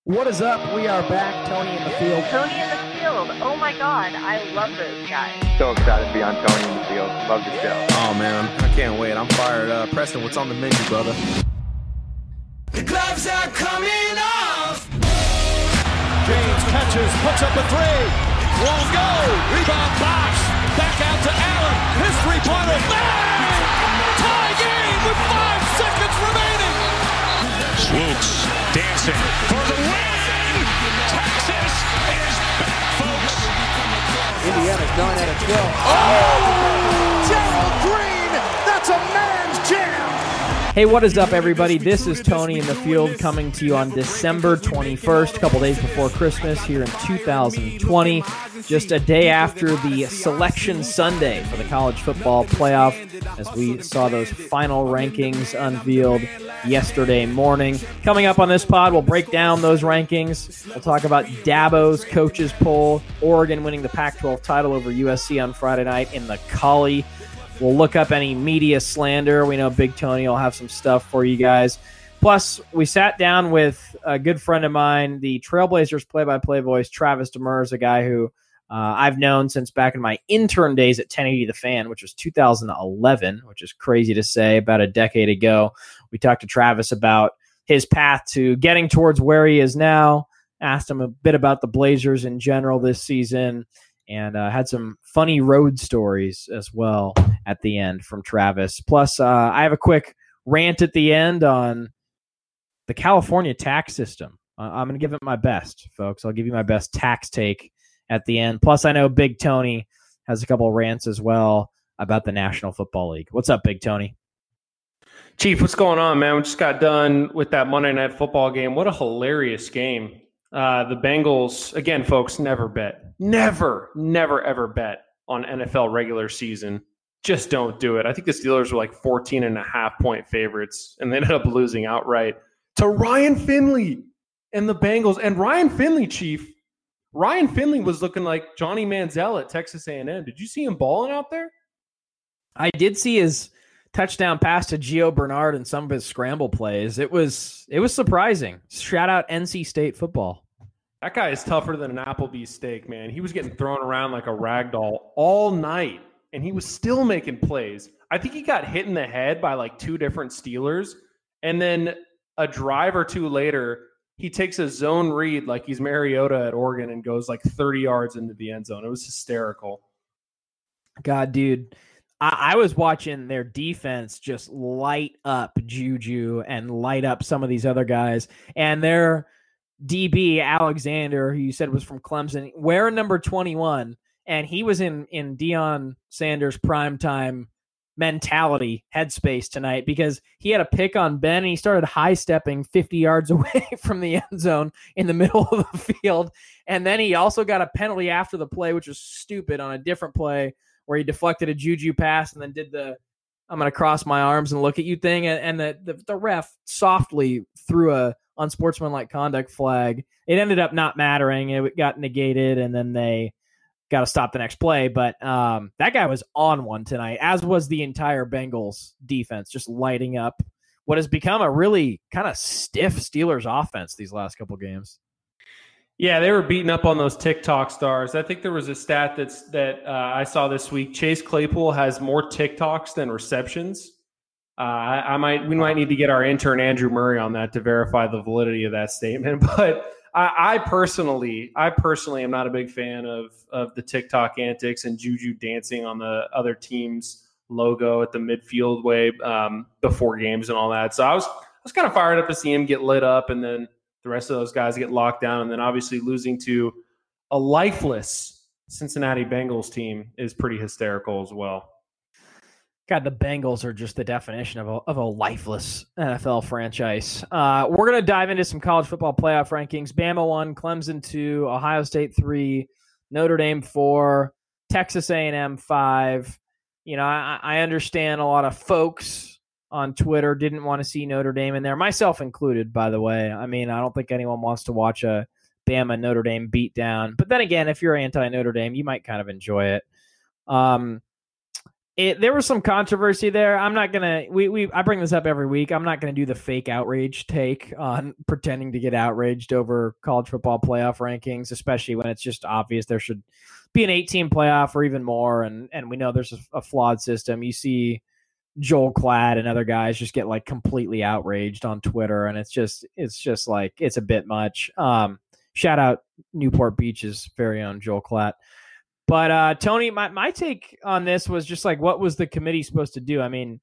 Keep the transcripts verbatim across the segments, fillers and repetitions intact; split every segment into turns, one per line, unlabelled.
What is up? We are back. Tony in the field.
Tony in the field. Oh my God, I love those guys.
So excited to be on Tony in the field. Love the show.
Oh man, I can't wait. I'm fired up. Preston, what's on the menu, brother?
The gloves are coming off.
James catches, puts up a three. Won't go. Rebound box. Back out to Allen. His three-pointer. Bang! Tie game with five seconds remaining.
Swoops dancing for the win. Texas is back, folks.
Indiana's nine out of twelve. Oh! Gerald Green! That's a man's jam!
Hey, what is up, everybody? This is Tony in the field coming to you on December twenty-first, a couple days before Christmas here in two thousand twenty, just a day after the Selection Sunday for the college football playoff, as we saw those final rankings unveiled yesterday morning. Coming up on this pod, we'll break down those rankings. We'll talk about Dabo's coaches poll, Oregon winning the Pac twelve title over U S C on Friday night in the Collie. We'll look up any media slander. We know Big Tony will have some stuff for you guys. Plus, we sat down with a good friend of mine, the Trailblazers play-by-play voice, Travis Demers, a guy who uh, I've known since back in my intern days at ten eighty The Fan, which was two thousand eleven, which is crazy to say, about a decade ago. We talked to Travis about his path to getting towards where he is now, asked him a bit about the Blazers in general this season, and uh, had some funny road stories as well at the end from Travis. Plus, uh, I have a quick rant at the end on the California tax system. Uh, I'm going to give it my best, folks. I'll give you my best tax take at the end. Plus, I know Big Tony has a couple of rants as well about the National Football League. What's up, Big Tony?
Chief, what's going on, man? We just got done with that Monday Night Football game. What a hilarious game. Uh, the Bengals, again, folks, never bet. Never, never, ever bet on N F L regular season. Just don't do it. I think the Steelers were like fourteen and a half point favorites, and they ended up losing outright to Ryan Finley and the Bengals. And Ryan Finley, Chief, Ryan Finley was looking like Johnny Manziel at Texas A and M. Did you see him balling out there?
I did see his touchdown pass to Gio Bernard and some of his scramble plays. It was it was surprising. Shout out N C State football.
That guy is tougher than an Applebee's steak, man. He was getting thrown around like a rag doll all night, and he was still making plays. I think he got hit in the head by like two different Steelers, and then a drive or two later, he takes a zone read like he's Mariota at Oregon and goes like thirty yards into the end zone. It was hysterical.
God, dude. I was watching their defense just light up Juju and light up some of these other guys. And their D B, Alexander, who you said was from Clemson, wearing number twenty-one. And he was in, in Deion Sanders' primetime mentality headspace tonight because he had a pick on Ben and he started high-stepping fifty yards away from the end zone in the middle of the field. And then he also got a penalty after the play, which was stupid on a different play, where he deflected a Juju pass and then did the I'm going to cross my arms and look at you thing. And, and the, the, the ref softly threw a unsportsmanlike conduct flag. It ended up not mattering. It got negated, and then they got to stop the next play. But um, that guy was on one tonight, as was the entire Bengals defense, just lighting up what has become a really kind of stiff Steelers offense these last couple games.
Yeah, they were beating up on those TikTok stars. I think there was a stat that's that uh, I saw this week. Chase Claypool has more TikToks than receptions. Uh, I, I might we might need to get our intern Andrew Murray on that to verify the validity of that statement. But I, I personally, I personally am not a big fan of of the TikTok antics and Juju dancing on the other team's logo at the midfield way um, before games and all that. So I was I was kind of fired up to see him get lit up, and then the rest of those guys get locked down, and then obviously losing to a lifeless Cincinnati Bengals team is pretty hysterical as well.
God, the Bengals are just the definition of a, of a lifeless N F L franchise. Uh, we're going to dive into some college football playoff rankings. Bama one, Clemson two, Ohio State three, Notre Dame four, Texas A and M five. You know, I, I understand a lot of folks on Twitter didn't want to see Notre Dame in there, myself included, by the way. I mean, I don't think anyone wants to watch a Bama Notre Dame beatdown. But then again, if you're anti-Notre Dame, you might kind of enjoy it. Um, It, there was some controversy there. I'm not gonna. We we I bring this up every week. I'm not gonna do the fake outrage take on pretending to get outraged over college football playoff rankings, especially when it's just obvious there should be an eight-team playoff or even more, and and we know there's a, a flawed system. You see Joel Klatt and other guys just get like completely outraged on Twitter, and it's just it's just like it's a bit much. Um, shout out Newport Beach's very own Joel Klatt. But, uh, Tony, my, my take on this was just like, what was the committee supposed to do? I mean,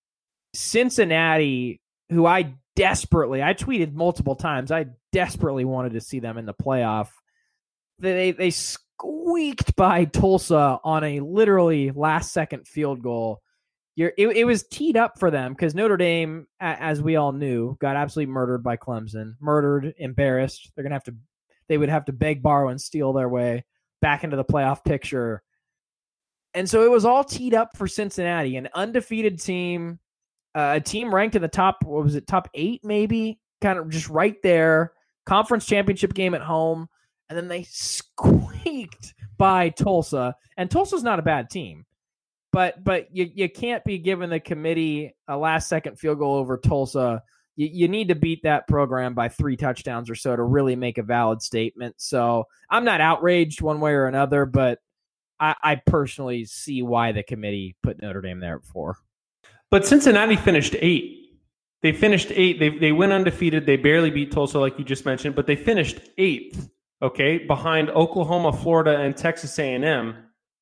Cincinnati, who I desperately, I tweeted multiple times, I desperately wanted to see them in the playoff. They they squeaked by Tulsa on a literally last-second field goal. You're, it, it was teed up for them because Notre Dame, as we all knew, got absolutely murdered by Clemson. Murdered, embarrassed. They're gonna have to, they would have to beg, borrow, and steal their way back into the playoff picture. And so it was all teed up for Cincinnati, an undefeated team, uh, a team ranked in the top, what was it, top eight maybe? Kind of just right there. Conference championship game at home. And then they squeaked by Tulsa. And Tulsa's not a bad team. But but you, you can't be giving the committee a last-second field goal over Tulsa. You, you need to beat that program by three touchdowns or so to really make a valid statement. So I'm not outraged one way or another, but I, I personally see why the committee put Notre Dame there at four.
But Cincinnati finished eight. They finished eight. They they went undefeated. They barely beat Tulsa, like you just mentioned, but they finished eighth, okay, behind Oklahoma, Florida, and Texas A and M.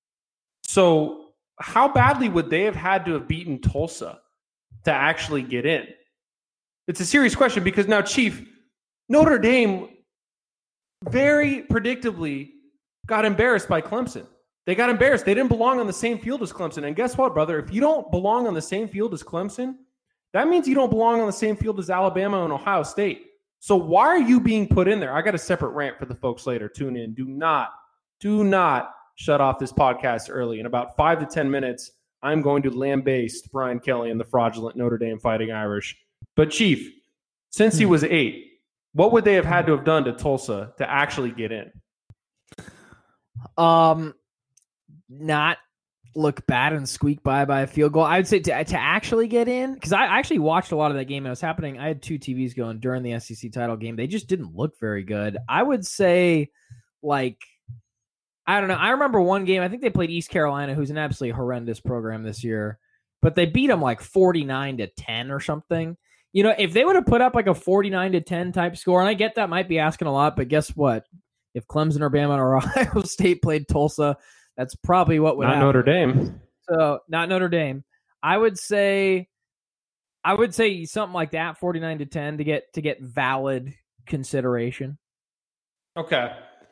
So how badly would they have had to have beaten Tulsa to actually get in? It's a serious question because now, Chief, Notre Dame very predictably got embarrassed by Clemson. They got embarrassed. They didn't belong on the same field as Clemson. And guess what, brother? If you don't belong on the same field as Clemson, that means you don't belong on the same field as Alabama and Ohio State. So why are you being put in there? I got a separate rant for the folks later. Tune in. Do not, do not shut off this podcast early. In about five to ten minutes, I'm going to lambaste Brian Kelly and the fraudulent Notre Dame Fighting Irish. But, Chief, since he was eight, what would they have had to have done to Tulsa to actually get in?
Um, not look bad and squeak by by a field goal. I would say to, to actually get in, because I actually watched a lot of that game. It was happening. I had two T Vs going during the S E C title game. They just didn't look very good. I would say, like, I don't know. I remember one game. I think they played East Carolina, who's an absolutely horrendous program this year, but they beat them like forty-nine to ten or something. You know, if they would have put up like a forty-nine to ten type score, and I get that might be asking a lot, but guess what? If Clemson or Bama or Ohio State played Tulsa, that's probably what would
not
happen.
Notre Dame.
So not Notre Dame. I would say, I would say something like that, forty-nine to ten, to get to get valid consideration.
Okay.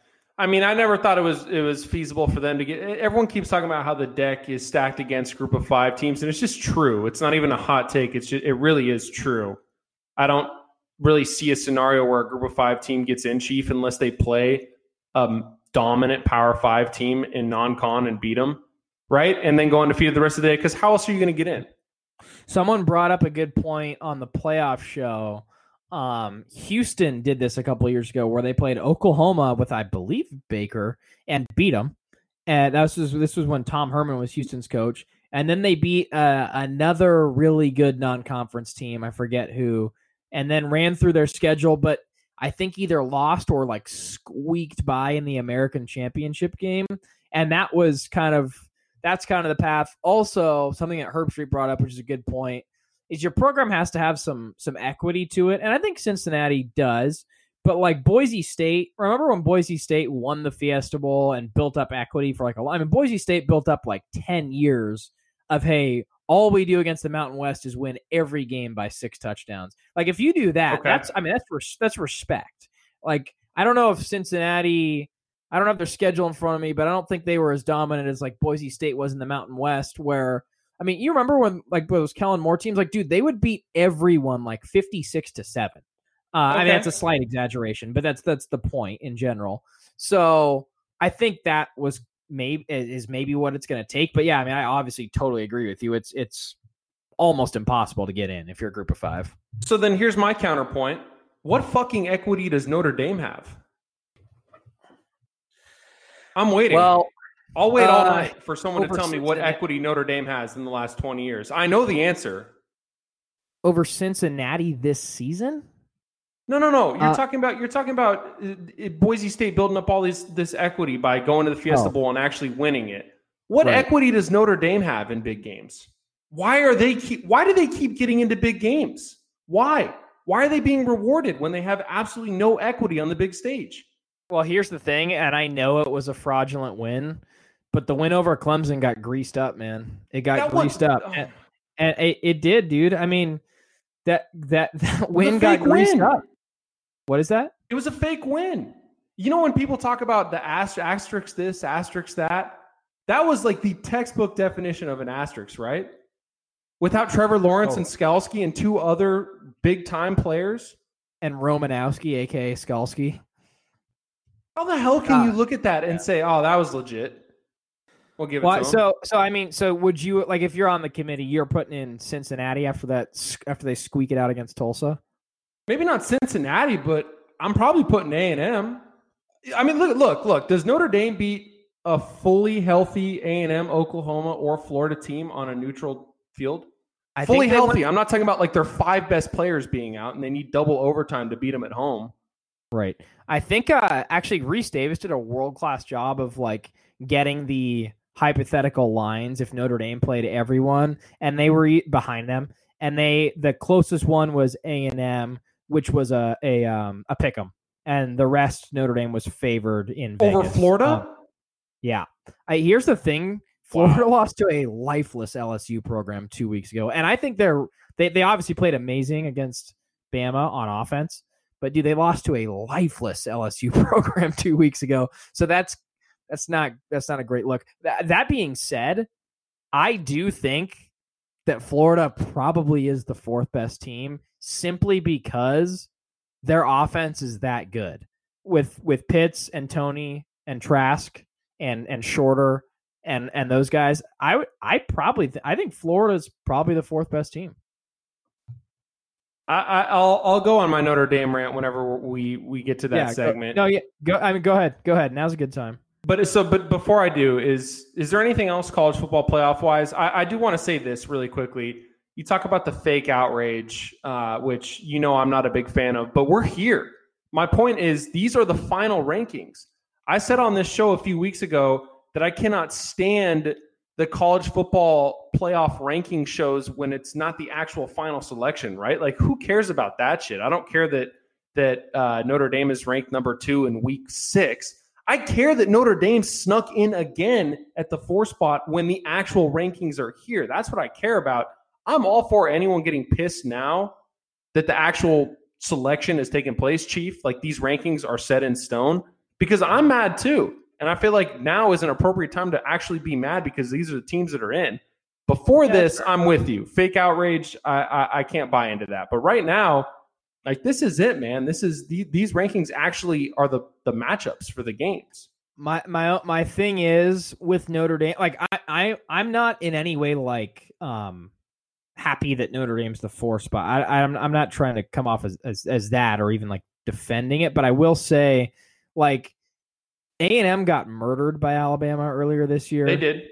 I mean, I never thought it was it was feasible for them to get. Everyone keeps talking about how the deck is stacked against Group of Five teams, and it's just true. It's not even a hot take. It's just it really is true. I don't really see a scenario where a Group of Five team gets in, Chief, unless they play a dominant Power Five team in non-con and beat them, right? And then go undefeated the rest of the day. Because how else are you going to get in?
Someone brought up a good point on the playoff show. Um, Houston did this a couple of years ago where they played Oklahoma with, I believe, Baker and beat them. And that was, this was when Tom Herman was Houston's coach. And then they beat uh, another really good non-conference team. I forget who. And then ran through their schedule, but I think either lost or like squeaked by in the American Championship game. And that was kind of, that's kind of the path. Also, something that Herb Street brought up, which is a good point, is your program has to have some some equity to it. And I think Cincinnati does. But like Boise State, remember when Boise State won the Fiesta Bowl and built up equity for like a lot? I mean, Boise State built up like ten years of, hey, all we do against the Mountain West is win every game by six touchdowns. Like if you do that, okay. that's, I mean, that's, res- that's respect. Like, I don't know if Cincinnati, I don't have their schedule in front of me, but I don't think they were as dominant as like Boise State was in the Mountain West where, I mean, you remember when like those Kellen Moore teams, like, dude, they would beat everyone like fifty-six to seven. Uh, okay. I mean, that's a slight exaggeration, but that's that's the point in general. So I think that was maybe is maybe what it's going to take. But yeah, I mean, I obviously totally agree with you. It's it's almost impossible to get in if you're a Group of Five.
So then here's my counterpoint: what fucking equity does Notre Dame have? I'm waiting.
Well.
I'll wait all
Uh,
night for someone to
over
tell me what
Cincinnati.
equity Notre Dame has in the last twenty years. I know the answer.
Over Cincinnati this season?
No, no, no. You're
Uh,
talking about you're talking about uh, Boise State building up all this this equity by going to the Fiesta
Oh.
Bowl and actually winning it. What
Right.
equity does Notre Dame have in big games? Why are they keep why do they keep getting into big games? Why? Why are they being rewarded when they have absolutely no equity on the big stage?
Well, here's the thing, and I know it was a fraudulent win, but the win over Clemson got greased up, man. It got
That was-
greased up.
oh.
And, and it, it did, dude. I mean, that that, that win got
fake
greased
win.
up. What is that?
It was a fake win. You know when people talk about the ast- asterisk this, asterisk that? That was like the textbook definition of an asterisk, right? Without Trevor Lawrence
Oh.
and Skalski and two other big-time players,
And Romanowski, a k a. Skalski.
how the hell can
Uh,
you look at that and say, "Oh, that was legit"? We'll give it
Well,
to 'em.
so so I mean, so would you like if you're on the committee, you're putting in Cincinnati after that s- after they squeak it out against Tulsa?
Maybe not Cincinnati, but I'm probably putting A and M. I mean, look, look, look. Does Notre Dame beat a fully healthy A and M, Oklahoma, or Florida team on a neutral field?
I
Fully
think they
healthy.
went-
I'm not talking about like their five best players being out and they need double overtime to beat them at home.
Right. I think uh, actually Reese Davis did a world class job of like getting the hypothetical lines if Notre Dame played everyone, and they were e- behind them. And they the closest one was A and M, which was a a um a pick'em, and the rest Notre Dame was favored in
Over
Vegas.
Florida?
Um, yeah. I, here's the thing. Florida lost to a lifeless L S U program two weeks ago, and I think they're they they obviously played amazing against Bama on offense, but dude, they lost to a lifeless L S U program two weeks ago. So that's that's not that's not a great look. That, that being said, I do think that Florida probably is the fourth best team simply because their offense is that good with with Pitts and Tony and Trask and and Shorter. And and those guys, I would, I probably, th- I think Florida's probably the fourth best team.
I, I, I'll I'll go on my Notre Dame rant whenever we we get to that
yeah,
segment.
Go, no, yeah, go. I mean, go ahead, go ahead. Now's a good time.
But so, but before I do, is is there anything else college football playoff wise? I, I do want to say this really quickly. You talk about the fake outrage, uh, which you know I'm not a big fan of, but we're here. My point is, these are the final rankings. I said on this show a few weeks ago that I cannot stand the college football playoff ranking shows when it's not the actual final selection, right? Like, who cares about that shit? I don't care that that uh, Notre Dame is ranked number two in week six. I care that Notre Dame snuck in again at the four spot when the actual rankings are here. That's what I care about. I'm all for anyone getting pissed now that the actual selection is taking place, Chief. Like, these rankings are set in stone, because I'm mad too. And I feel like now is an appropriate time to actually be mad because these are the teams that are in. Before
Yeah,
this,
sure.
I'm with you. Fake outrage, I, I I can't buy into that. But right now, like, this is it, man. This is the, these rankings actually are the the matchups for the games.
My my my thing is with Notre Dame. Like, I I I'm not in any way like um happy that Notre Dame's the fourth spot. I I'm I'm not trying to come off as as, as that or even like defending it, but I will say, like, A and M got murdered by Alabama earlier this year.
They did.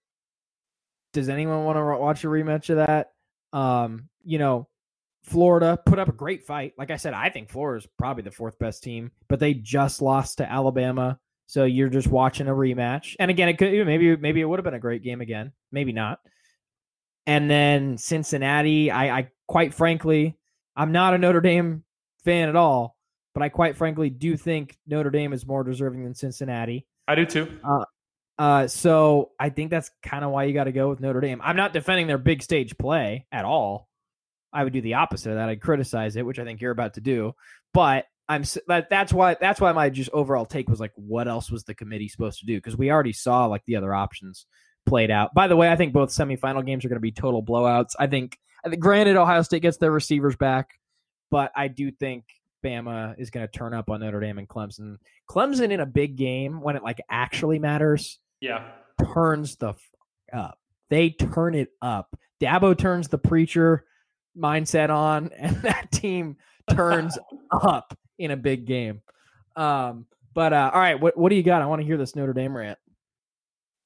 Does anyone want to watch a rematch of that? Um, you know, Florida put up a great fight. Like I said, I think Florida's probably the fourth best team, but they just lost to Alabama. So you're just watching a rematch. And again, it could maybe maybe it would have been a great game again. Maybe not. And then Cincinnati, I, I quite frankly, I'm not a Notre Dame fan at all, but I quite frankly do think Notre Dame is more deserving than Cincinnati.
I do too.
Uh, uh, so I think that's kind of why you got to go with Notre Dame. I'm not defending their big stage play at all. I would do the opposite of that. I'd criticize it, which I think you're about to do. But I'm s- that, that's why that's why my just overall take was like, what else was the committee supposed to do? Because we already saw like the other options played out. By the way, I think both semifinal games are going to be total blowouts. I think, I think, granted, Ohio State gets their receivers back, but I do think Bama is going to turn up on Notre Dame and Clemson. Clemson in a big game when it like actually matters.
Yeah.
Turns the f- up. They turn it up. Dabo turns the preacher mindset on, and that team turns up in a big game. Um, but uh, all right, what what do you got? I want to hear this Notre Dame rant.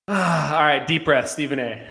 All right, deep breath, Stephen A.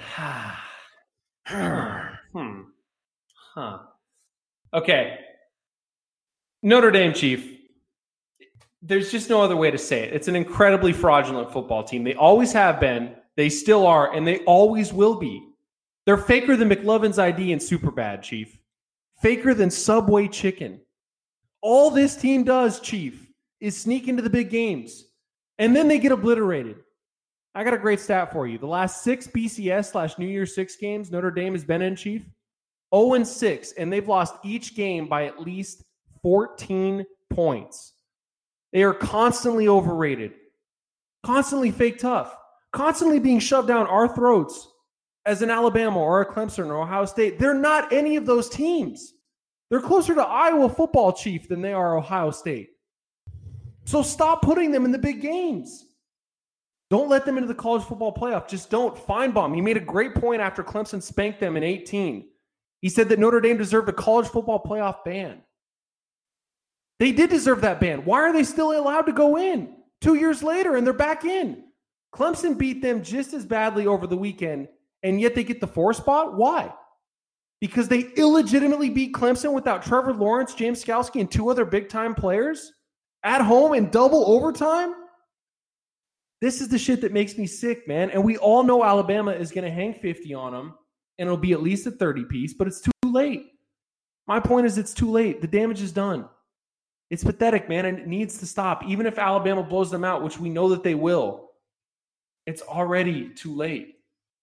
hmm. Huh. Okay. Notre Dame, Chief. There's just no other way to say it. It's an incredibly fraudulent football team. They always have been. They still are, and they always will be. They're faker than McLovin's I D and Superbad, Chief. Faker than Subway chicken. All this team does, Chief, is sneak into the big games, and then they get obliterated. I got a great stat for you. The last six B C S slash New Year's Six games Notre Dame has been in, Chief, oh and six, and they've lost each game by at least fourteen points. They are constantly overrated, constantly fake tough, constantly being shoved down our throats as an Alabama or a Clemson or Ohio State. They're not any of those teams. They're closer to Iowa football, Chief, than they are Ohio State. So stop putting them in the big games. Don't let them into the college football playoff. Just don't. Feinbaum, he made a great point after Clemson spanked them in eighteen. He said that Notre Dame deserved a college football playoff ban. They did deserve that ban. Why are they still allowed to go in two years later and they're back in? Clemson beat them just as badly over the weekend, and yet they get the four spot? Why? Because they illegitimately beat Clemson without Trevor Lawrence, James Skalski, and two other big-time players at home in double overtime? This is the shit that makes me sick, man. And we all know Alabama is going to hang fifty on them, and it'll be at least a thirty piece, but it's too late. My point is it's too late. The damage is done. It's pathetic, man, and it needs to stop. Even if Alabama blows them out, which we know that they will, it's already too late.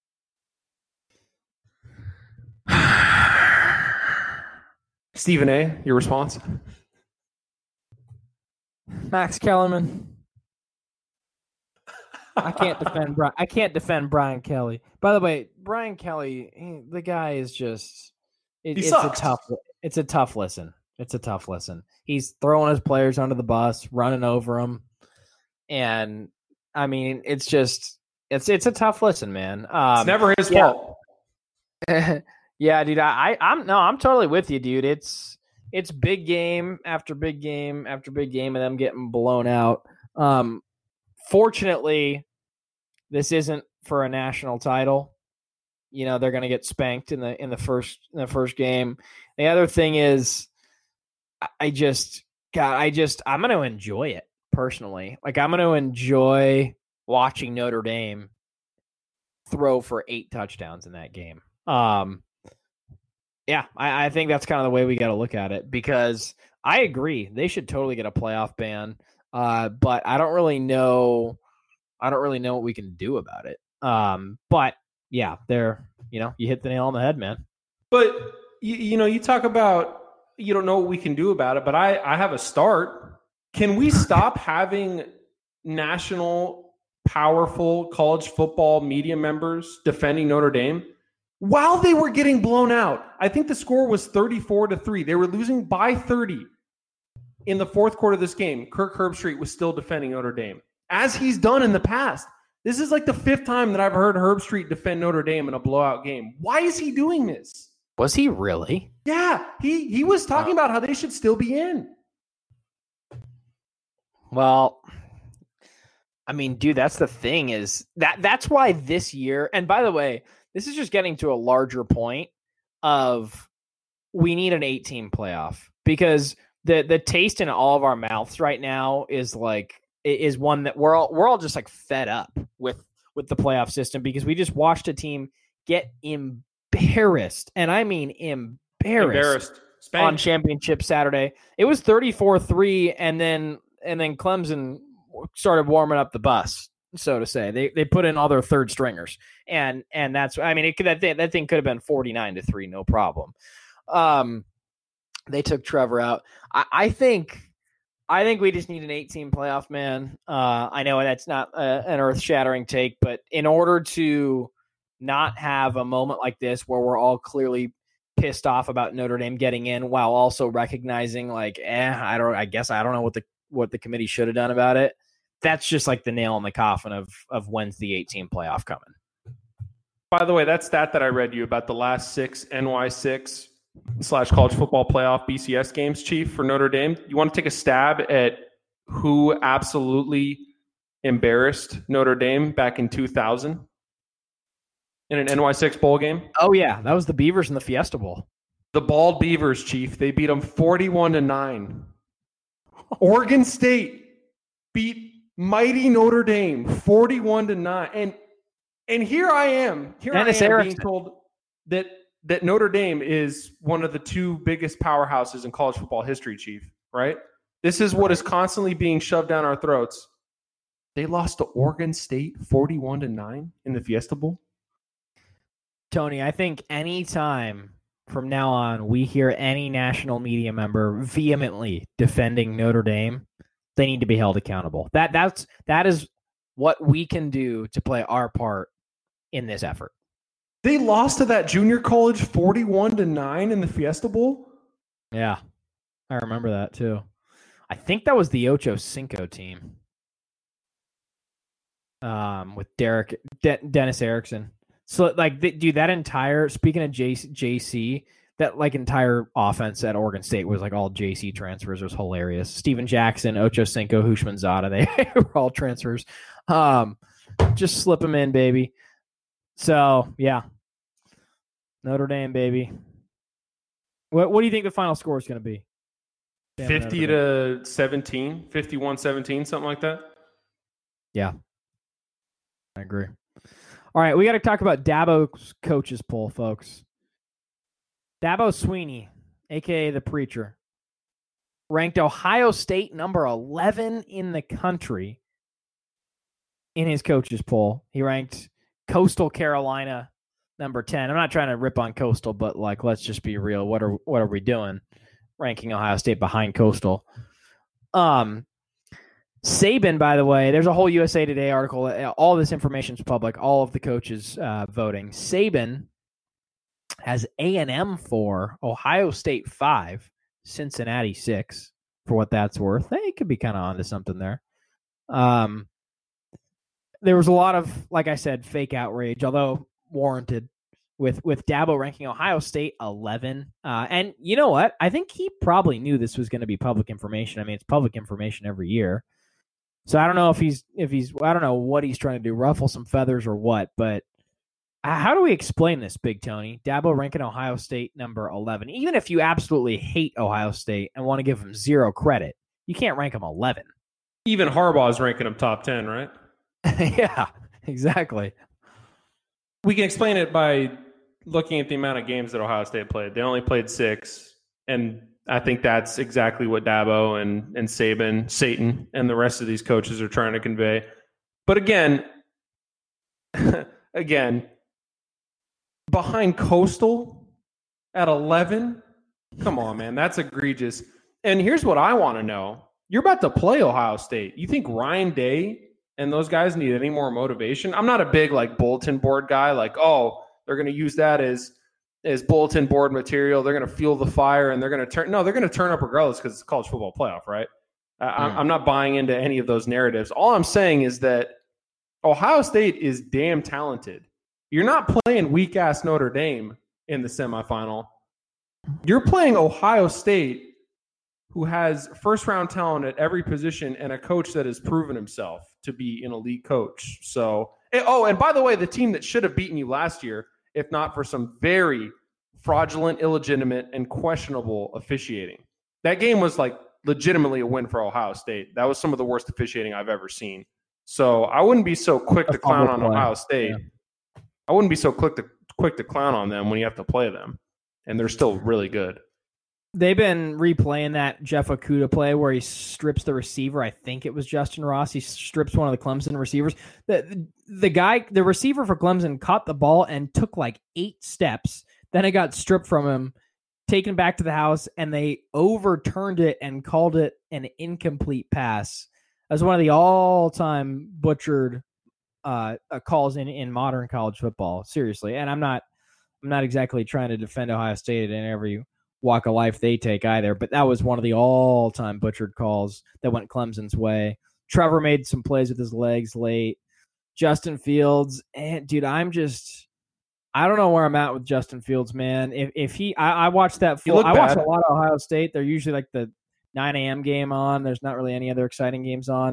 Stephen A., your response?
Max Kellerman. I can't defend Brian. I can't defend Brian Kelly. By the way, Brian Kelly, he, the guy is just it,
he
it's
sucks.
a tough it's a tough listen. It's a tough listen. He's throwing his players under the bus, running over them. And I mean, it's just it's it's a tough listen, man. Um,
it's never his
yeah.
fault.
Yeah, dude. I, I I'm no, I'm totally with you, dude. It's it's big game after big game after big game of them getting blown out. Um, fortunately, this isn't for a national title. You know, they're going to get spanked in the in the first in the first game. The other thing is, I just God, I just I'm going to enjoy it personally. Like I'm going to enjoy watching Notre Dame throw for eight touchdowns in that game. Um, yeah, I, I think that's kind of the way we got to look at it, because I agree they should totally get a playoff ban. Uh, but I don't really know. I don't really know what we can do about it. Um, but yeah, they're, you know, you hit the nail on the head, man.
But you, you know, you talk about, you don't know what we can do about it, but I, I have a start. Can we stop having national, powerful college football media members defending Notre Dame while they were getting blown out? I think the score was thirty-four to three. They were losing by thirty. In the fourth quarter of this game, Kirk Herbstreit was still defending Notre Dame, as he's done in the past. This is like the fifth time that I've heard Herbstreit defend Notre Dame in a blowout game. Why is he doing this?
Was he really?
Yeah, he, he was talking about how they should still be in.
Well, I mean, dude, that's the thing is that that's why this year, and by the way, this is just getting to a larger point of we need an eight-team playoff, because the the taste in all of our mouths right now is like is one that we're all we're all just like fed up with with the playoff system, because we just watched a team get embarrassed, and I mean embarrassed,
embarrassed.
on Championship Saturday. It was thirty-four three, and then and then Clemson started warming up the bus, so to say. They they put in all their third stringers, and and that's I mean it could that thing, that thing could have been forty-nine to three, no problem. Um, they took Trevor out. I, I think. I think we just need an eight-team playoff, man. Uh, I know that's not a, an earth-shattering take, but in order to not have a moment like this where we're all clearly pissed off about Notre Dame getting in, while also recognizing, like, eh, I don't, I guess I don't know what the what the committee should have done about it. That's just like the nail in the coffin of of when's the eight-team playoff coming.
By the way, that stat that I read you about the last six N Y six slash college football playoff B C S games, Chief, for Notre Dame. You want to take a stab at who absolutely embarrassed Notre Dame back in two thousand in an N Y six bowl game?
Oh, yeah. That was the Beavers in the Fiesta Bowl.
The Bald Beavers, Chief. They beat them forty-one to nine. Oregon State beat mighty Notre Dame forty-one to nine. And and here I am. Here
Dennis
I am
Erickson.
being told that that Notre Dame is one of the two biggest powerhouses in college football history, Chief, right? This is what is constantly being shoved down our throats. They lost to Oregon State forty-one to nine in the Fiesta Bowl.
Tony, I think any time from now on we hear any national media member vehemently defending Notre Dame, they need to be held accountable. That that's that is what we can do to play our part in this effort.
They lost to that junior college forty-one to nine in the Fiesta Bowl?
Yeah. I remember that too. I think that was the Ocho Cinco team. Um, with Derek De- Dennis Erickson. So like, th- dude, that entire, speaking of J- JC, that like entire offense at Oregon State was like all J C transfers. It was hilarious. Steven Jackson, Ocho Cinco, Hushmanzada, they were all transfers. Um, just slip them in, baby. So yeah, Notre Dame, baby. What What do you think the final score is going to be? Damn,
fifty to seventeen, fifty-one seventeen, something like that.
Yeah, I agree. All right, we got to talk about Dabo's coaches poll, folks. Dabo Sweeney, a k a the Preacher, ranked Ohio State number eleven in the country in his coaches poll. He ranked Coastal Carolina number ten. I'm not trying to rip on Coastal, but like, let's just be real. What are what are we doing? Ranking Ohio State behind Coastal. Um, Saban, by the way, there's a whole U S A Today article. All this information is public. All of the coaches uh, voting. Saban has A and M four, Ohio State five, Cincinnati six, for what that's worth. Hey, it could be kind of onto something there. Um, there was a lot of, like I said, fake outrage, although warranted, with, with Dabo ranking Ohio State eleven. Uh, and you know what? I think he probably knew this was going to be public information. I mean, it's public information every year. So I don't know if he's, if he's, I don't know what he's trying to do, ruffle some feathers or what, but how do we explain this, Big Tony? Dabo ranking Ohio State number eleven. Even if you absolutely hate Ohio State and want to give him zero credit, you can't rank him eleven.
Even Harbaugh's ranking him top ten, right?
Yeah, exactly.
We can explain it by looking at the amount of games that Ohio State played. They only played six, and I think that's exactly what Dabo and, and Saban, Satan, and the rest of these coaches are trying to convey. But again, again, behind Coastal at eleven, come on, man, that's egregious. And here's what I want to know. You're about to play Ohio State. You think Ryan Day and those guys need any more motivation? I'm not a big like bulletin board guy, like, oh, they're going to use that as as bulletin board material. They're going to fuel the fire and they're going to turn. No, they're going to turn up regardless because it's college football playoff, right? Uh, mm. I'm, I'm not buying into any of those narratives. All I'm saying is that Ohio State is damn talented. You're not playing weak-ass Notre Dame in the semifinal. You're playing Ohio State, who has first-round talent at every position and a coach that has proven himself to be an elite coach. So, oh, and by the way, the team that should have beaten you last year, if not for some very fraudulent, illegitimate, and questionable officiating. That game was like legitimately a win for Ohio State. That was some of the worst officiating I've ever seen. So I wouldn't be so quick to clown on Ohio State. Yeah. I wouldn't be so quick to quick to clown on them when you have to play them, and they're still really good.
They've been replaying that Jeff Okudah play where he strips the receiver. I think it was Justin Ross. He strips one of the Clemson receivers. The, the guy, the receiver for Clemson, caught the ball and took like eight steps. Then it got stripped from him, taken back to the house, and they overturned it and called it an incomplete pass. As one of the all-time butchered uh, calls in, in modern college football. Seriously, and I'm not, I'm not exactly trying to defend Ohio State in every walk of life they take either, but that was one of the all-time butchered calls that went Clemson's way. Trevor made some plays with his legs late. Justin Fields, and dude, I'm just, I don't know where I'm at with Justin Fields, man. If if he, I, I watched that full, I watched a lot of Ohio State. They're usually like the nine a.m. game on. There's not really any other exciting games on.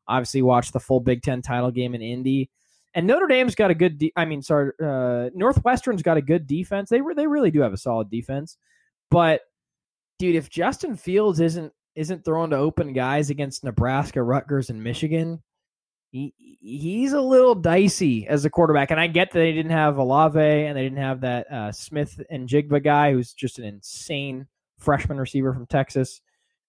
Obviously, watched the full Big Ten title game in Indy. And Notre Dame's got a good de- – I mean, sorry, uh, Northwestern's got a good defense. They, re- they really do have a solid defense. But, dude, if Justin Fields isn't isn't throwing to open guys against Nebraska, Rutgers, and Michigan, he he's a little dicey as a quarterback. And I get that they didn't have Olave and they didn't have that uh, Smith and Jigba guy who's just an insane freshman receiver from Texas.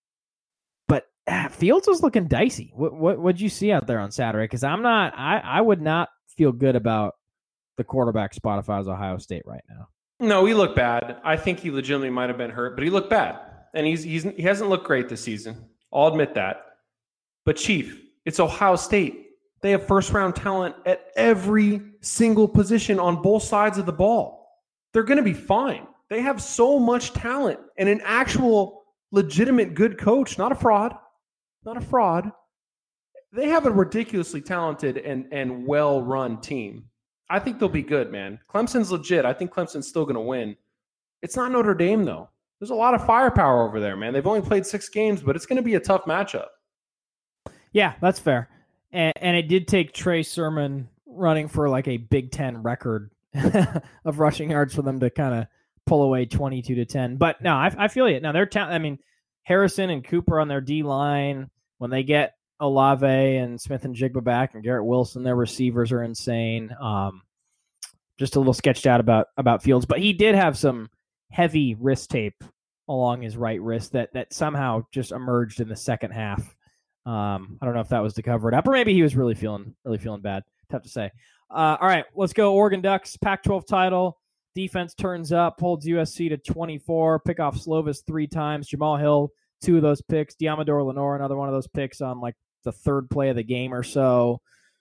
But uh, Fields was looking dicey. What what what'd you see out there on Saturday? Because I'm not – I I would not feel good about the quarterback spot if I was Ohio State right now.
No, he looked bad. I think he legitimately might have been hurt, but he looked bad. And he's he's he hasn't looked great this season. I'll admit that. But, Chief, it's Ohio State. They have first-round talent at every single position on both sides of the ball. They're going to be fine. They have so much talent and an actual legitimate good coach, not a fraud, not a fraud. They have a ridiculously talented and, and well-run team. I think they'll be good, man. Clemson's legit. I think Clemson's still going to win. It's not Notre Dame, though. There's a lot of firepower over there, man. They've only played six games, but it's going to be a tough matchup.
Yeah, that's fair. And, and it did take Trey Sermon running for like a Big Ten record of rushing yards for them to kind of pull away twenty-two to ten. But no, I, I feel it. Now, they're ta- I mean, Harrison and Cooper on their D-line, when they get Olave and Smith and Jigba back and Garrett Wilson, their receivers are insane. Um, just a little sketched out about, about Fields. But he did have some heavy wrist tape along his right wrist that that somehow just emerged in the second half. Um, I don't know if that was to cover it up, or maybe he was really feeling really feeling bad. Tough to say. Uh, all right, let's go. Oregon Ducks, Pac twelve title. Defense turns up, holds U S C to twenty-four. Pick off Slovis three times. Jamal Hill, two of those picks. Diamador Lenore, another one of those picks on like the third play of the game or so.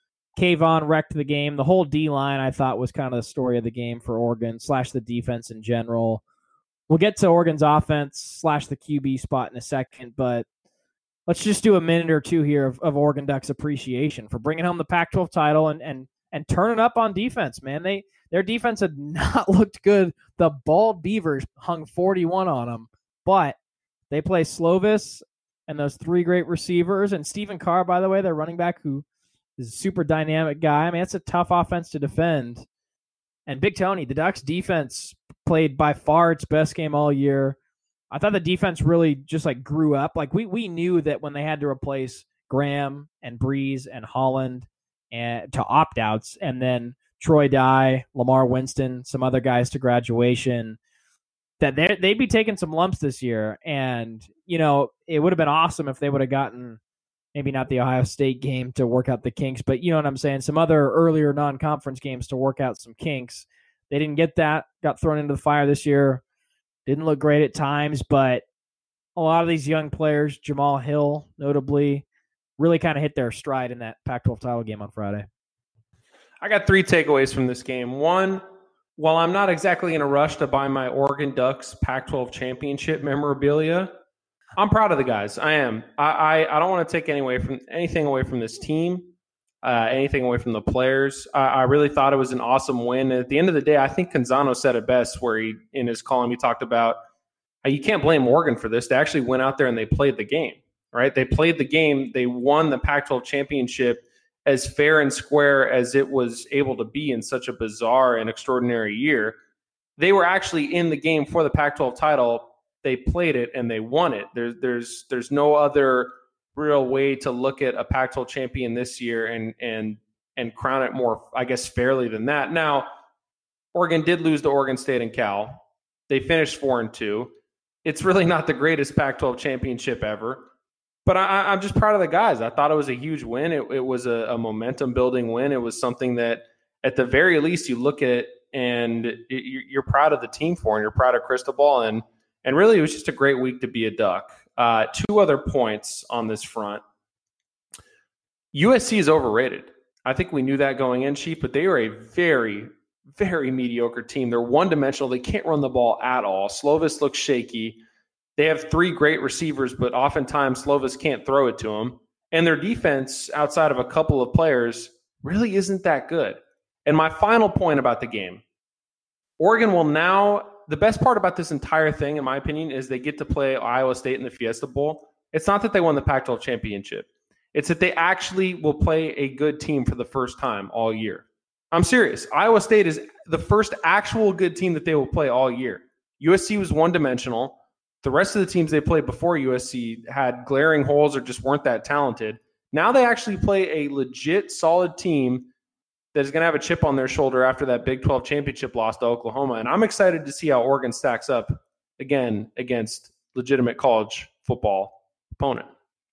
Kayvon wrecked the game. The whole D-line, I thought, was kind of the story of the game for Oregon, slash the defense in general. We'll get to Oregon's offense, slash the Q B spot in a second, but let's just do a minute or two here of, of Oregon Ducks appreciation for bringing home the Pac twelve title and and and turning up on defense, man. They Their defense had not looked good. The Bald Beavers hung forty-one on them, but they play Slovis and those three great receivers. And Stephen Carr, by the way, their running back, who is a super dynamic guy. I mean, it's a tough offense to defend. And Big Tony, the Ducks defense played by far its best game all year. I thought the defense really just like grew up. Like we we knew that when they had to replace Graham and Breeze and Holland and to opt-outs, and then Troy Dye, Lamar Winston, some other guys to graduation, that they they'd be taking some lumps this year. And, you know, it would have been awesome if they would have gotten maybe not the Ohio State game to work out the kinks, but you know what I'm saying? Some other earlier non-conference games to work out some kinks. They didn't get that, got thrown into the fire this year. Didn't look great at times, but a lot of these young players, Jamal Hill notably, really kind of hit their stride in that Pac twelve title game on Friday.
I got three takeaways from this game. One, while I'm not exactly in a rush to buy my Oregon Ducks Pac twelve championship memorabilia, I'm proud of the guys. I am. I I, I don't want to take any away from, anything away from this team, uh, anything away from the players. I, I really thought it was an awesome win. At the end of the day, I think Canzano said it best where he, in his column, he talked about how you can't blame Oregon for this. They actually went out there and they played the game, right? They played the game. They won the Pac twelve championship as fair and square as it was able to be in such a bizarre and extraordinary year. They were actually in the game for the Pac twelve title. They played it and they won it. There's there's there's no other real way to look at a Pac twelve champion this year and and and crown it more, I guess, fairly than that. Now, Oregon did lose to Oregon State and Cal. They finished four and two. It's really not the greatest Pac twelve championship ever. But I, I'm just proud of the guys. I thought it was a huge win. It, it was a, a momentum-building win. It was something that, at the very least, you look at and it, you're proud of the team for, and you're proud of Cristobal. And and really, it was just a great week to be a Duck. Uh, two other points on this front. U S C is overrated. I think we knew that going in, Chief, but they are a very, very mediocre team. They're one-dimensional. They can't run the ball at all. Slovis looks shaky. They have three great receivers, but oftentimes Slovis can't throw it to them. And their defense, outside of a couple of players, really isn't that good. And my final point about the game, Oregon will now, the best part about this entire thing, in my opinion, is they get to play Iowa State in the Fiesta Bowl. It's not that they won the Pac twelve championship. It's that they actually will play a good team for the first time all year. I'm serious. Iowa State is the first actual good team that they will play all year. U S C was one-dimensional. The rest of the teams they played before U S C had glaring holes or just weren't that talented. Now they actually play a legit, solid team that is going to have a chip on their shoulder after that Big twelve championship loss to Oklahoma. And I'm excited to see how Oregon stacks up again against legitimate college football opponent.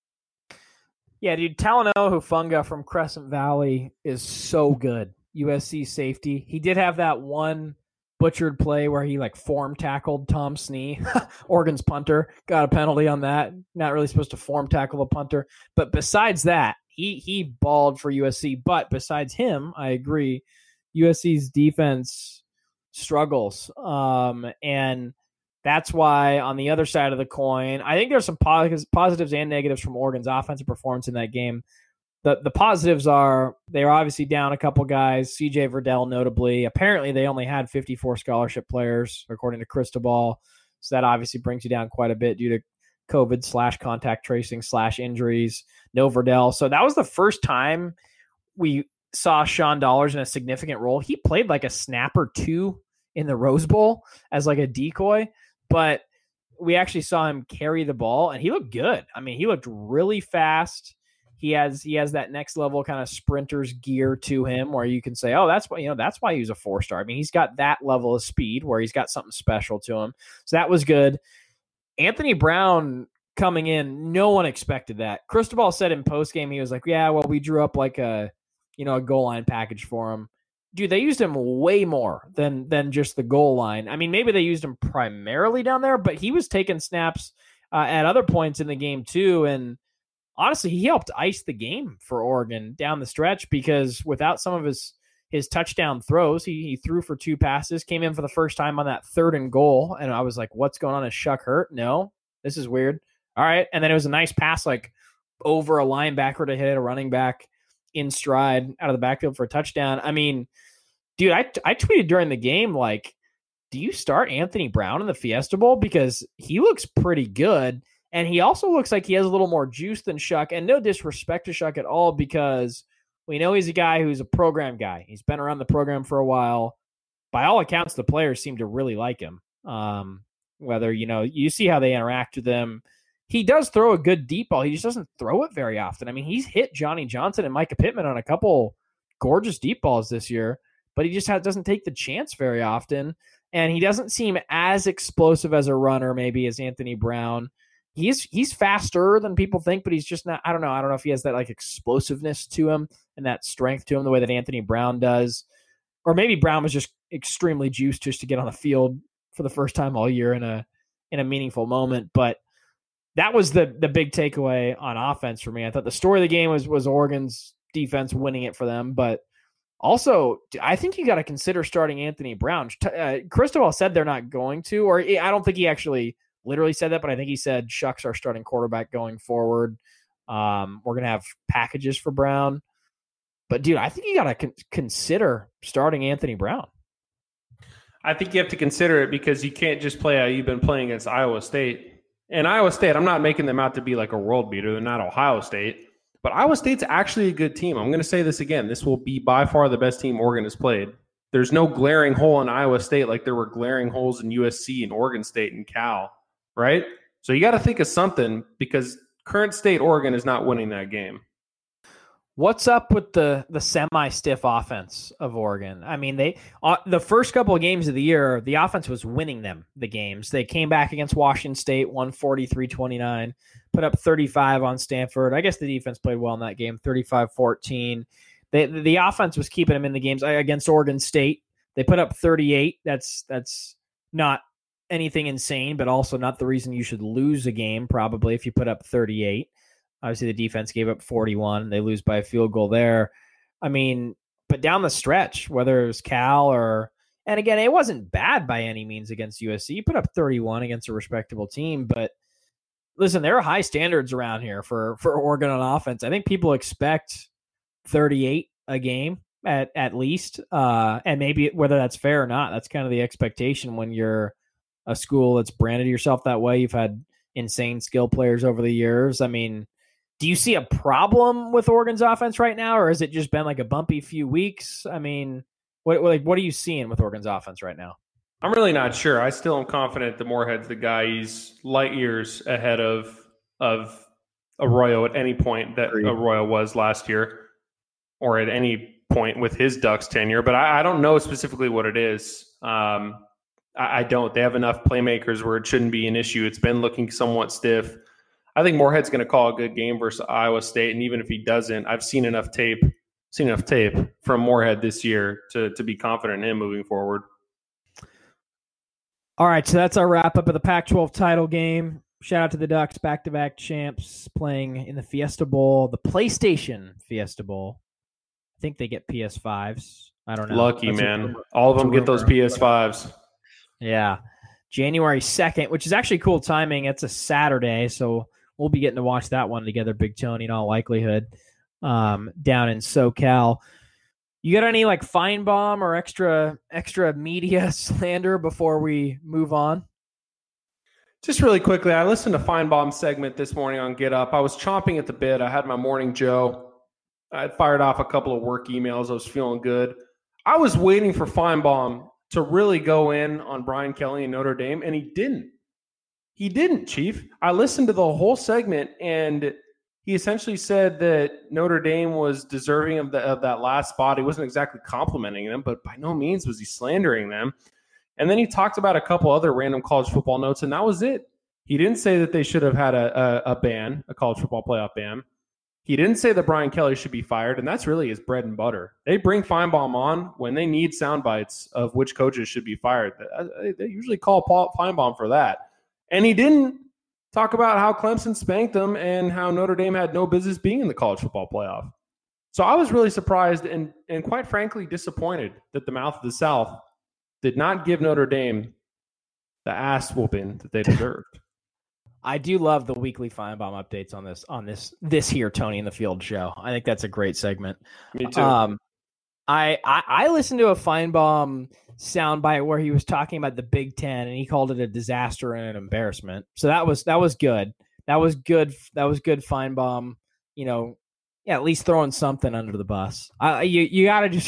Yeah, dude, Talanoa Hufanga from Crescent Valley is so good. U S C safety. He did have that one butchered play where he like form tackled Tom Snee, Oregon's punter, got a penalty on that. Not really supposed to form tackle a punter. But besides that, he he balled for U S C. But besides him, I agree, U S C's defense struggles. Um, and that's why on the other side of the coin, I think there's some positives, positives and negatives from Oregon's offensive performance in that game. The the positives are they were obviously down a couple guys, C J Verdell notably. Apparently, they only had fifty-four scholarship players, according to Cristobal. So that obviously brings you down quite a bit due to COVID slash contact tracing slash injuries. No Verdell. So that was the first time we saw Sean Dollars in a significant role. He played like a snap or two in the Rose Bowl as like a decoy, but we actually saw him carry the ball, and he looked good. I mean, he looked really fast. He has he has that next level kind of sprinter's gear to him where you can say, oh, that's why, you know, that's why he's a four star. I mean, he's got that level of speed where he's got something special to him. So that was good. Anthony Brown coming in, no one expected that. Cristobal said in postgame, he was like, yeah, well, we drew up like a, you know, a goal line package for him. Dude, they used him way more than than just the goal line. I mean, maybe they used him primarily down there, but he was taking snaps uh, at other points in the game too. And honestly, he helped ice the game for Oregon down the stretch because without some of his his touchdown throws, he, he threw for two passes, came in for the first time on that third and goal, and I was like, what's going on? Is Shuck hurt? No, this is weird. All right, and then it was a nice pass like over a linebacker to hit a running back in stride out of the backfield for a touchdown. I mean, dude, I, I tweeted during the game, like, do you start Anthony Brown in the Fiesta Bowl? Because he looks pretty good. And he also looks like he has a little more juice than Shuck. And no disrespect to Shuck at all, because we know he's a guy who's a program guy. He's been around the program for a while. By all accounts, the players seem to really like him. Um, whether, you know, you see how they interact with him. He does throw a good deep ball. He just doesn't throw it very often. I mean, he's hit Johnny Johnson and Micah Pittman on a couple gorgeous deep balls this year, but he just has, doesn't take the chance very often. And he doesn't seem as explosive as a runner maybe as Anthony Brown. He's he's faster than people think, but he's just not, I don't know. I don't know if he has that like explosiveness to him and that strength to him the way that Anthony Brown does. Or maybe Brown was just extremely juiced just to get on the field for the first time all year in a in a meaningful moment. But that was the the big takeaway on offense for me. I thought the story of the game was was Oregon's defense winning it for them, but also I think you got to consider starting Anthony Brown. Uh, Cristobal said they're not going to, or I don't think he actually literally said that, but I think he said Shuck's our starting quarterback going forward. Um, we're going to have packages for Brown. But, dude, I think you got to con- consider starting Anthony Brown.
I think you have to consider it because you can't just play how you've been playing against Iowa State. And Iowa State, I'm not making them out to be like a world beater. They're not Ohio State. But Iowa State's actually a good team. I'm going to say this again. This will be by far the best team Oregon has played. There's no glaring hole in Iowa State like there were glaring holes in U S C and Oregon State and Cal. Right? So you got to think of something because current state Oregon is not winning that game.
What's up with the the semi-stiff offense of Oregon? I mean, they uh, the first couple of games of the year, the offense was winning them the games. They came back against Washington State, won forty-three twenty-nine, put up thirty-five on Stanford. I guess the defense played well in that game, thirty-five fourteen. They, the offense was keeping them in the games against Oregon State. They put up thirty-eight. That's that's not anything insane, but also not the reason you should lose a game, probably, if you put up thirty-eight. Obviously, the defense gave up forty-one. They lose by a field goal there. I mean, but down the stretch, whether it was Cal or – and again, it wasn't bad by any means against U S C. You put up thirty-one against a respectable team, but listen, there are high standards around here for, for Oregon on offense. I think people expect thirty-eight a game at, at least, uh, and maybe whether that's fair or not, that's kind of the expectation when you're – a school that's branded yourself that way. You've had insane skill players over the years. I mean, do you see a problem with Oregon's offense right now, or has it just been like a bumpy few weeks? I mean, what like what are you seeing with Oregon's offense right now?
I'm really not sure. I still am confident that Moorhead's the guy. He's light years ahead of of Arroyo at any point that Agreed. Arroyo was last year, or at any point with his Ducks tenure. But I, I don't know specifically what it is. Um, I, I don't. They have enough playmakers where it shouldn't be an issue. It's been looking somewhat stiff. I think Moorhead's going to call a good game versus Iowa State, and even if he doesn't, I've seen enough tape, seen enough tape from Moorhead this year to to be confident in him moving forward.
All right, so that's our wrap-up of the Pac twelve title game. Shout out to the Ducks, back-to-back champs, playing in the Fiesta Bowl, the PlayStation Fiesta Bowl. I think they get P S fives. I don't know.
Lucky,
that's
man. A, All of them get those P S fives.
Yeah. January second, which is actually cool timing. It's a Saturday, so we'll be getting to watch that one together, Big Tony, in all likelihood, um, down in SoCal. You got any like Feinbaum or extra extra media slander before we move on?
Just really quickly, I listened to Feinbaum's segment this morning on Get Up. I was chomping at the bit. I had my morning Joe. I had fired off a couple of work emails. I was feeling good. I was waiting for Feinbaum to really go in on Brian Kelly and Notre Dame, and he didn't. He didn't, Chief. I listened to the whole segment, and he essentially said that Notre Dame was deserving of, the, of that last spot. He wasn't exactly complimenting them, but by no means was he slandering them. And then he talked about a couple other random college football notes, and that was it. He didn't say that they should have had a, a, a ban, a college football playoff ban. He didn't say that Brian Kelly should be fired, and that's really his bread and butter. They bring Feinbaum on when they need sound bites of which coaches should be fired. They usually call Paul Feinbaum for that. And he didn't talk about how Clemson spanked them and how Notre Dame had no business being in the college football playoff. So I was really surprised and, and quite frankly disappointed that the mouth of the South did not give Notre Dame the ass whooping that they deserved.
I do love the weekly Feinbaum updates on this on this this here Tony in the Field show. I think that's a great segment.
Me too.
Um, I, I I listened to a Feinbaum soundbite where he was talking about the Big Ten and he called it a disaster and an embarrassment. So that was that was good. That was good. That was good. Feinbaum, you know, yeah, at least throwing something under the bus. I, you you got to just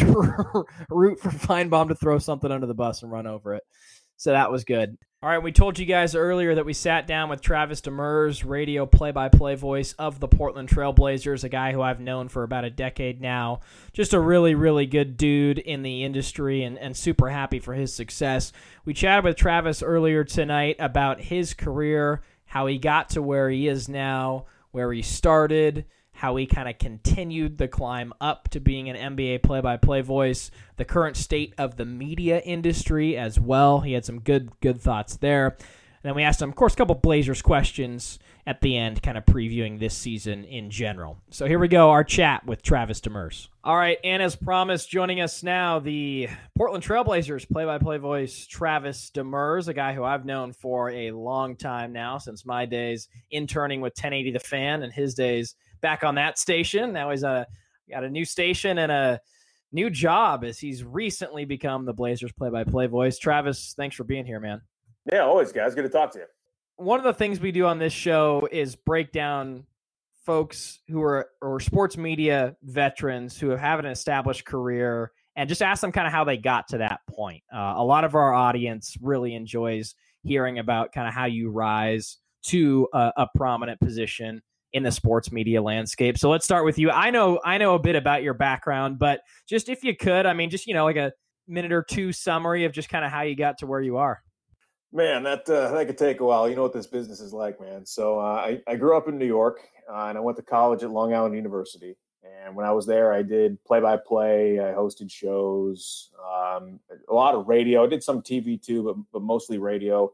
root for Feinbaum to throw something under the bus and run over it. So that was good. All right, we told you guys earlier that we sat down with Travis Demers, radio play-by-play voice of the Portland Trail Blazers, a guy who I've known for about a decade now. Just a really, really good dude in the industry and, and super happy for his success. We chatted with Travis earlier tonight about his career, how he got to where he is now, where he started, how he kind of continued the climb up to being an N B A play-by-play voice, the current state of the media industry as well. He had some good good thoughts there. And then we asked him, of course, a couple Blazers questions at the end, kind of previewing this season in general. So here we go, our chat with Travis Demers. All right, and as promised, joining us now, the Portland Trail Blazers play-by-play voice, Travis Demers, a guy who I've known for a long time now, since my days interning with ten eighty The Fan and his days back on that station. Now he's a, got a new station and a new job as he's recently become the Blazers play-by-play voice. Travis, thanks for being here, man.
Yeah, always, guys. Good to talk to you.
One of the things we do on this show is break down folks who are or sports media veterans who have an established career and just ask them kind of how they got to that point. Uh, a lot of our audience really enjoys hearing about kind of how you rise to a, a prominent position in the sports media landscape. So let's start with you. I know I know a bit about your background, but just if you could, I mean, just, you know, like a minute or two summary of just kind of how you got to where you are.
Man, that uh, that could take a while. You know what this business is like, man. So uh, I, I grew up in New York, uh, and I went to college at Long Island University. And when I was there, I did play-by-play. I hosted shows, um, a lot of radio. I did some T V too, but but mostly radio.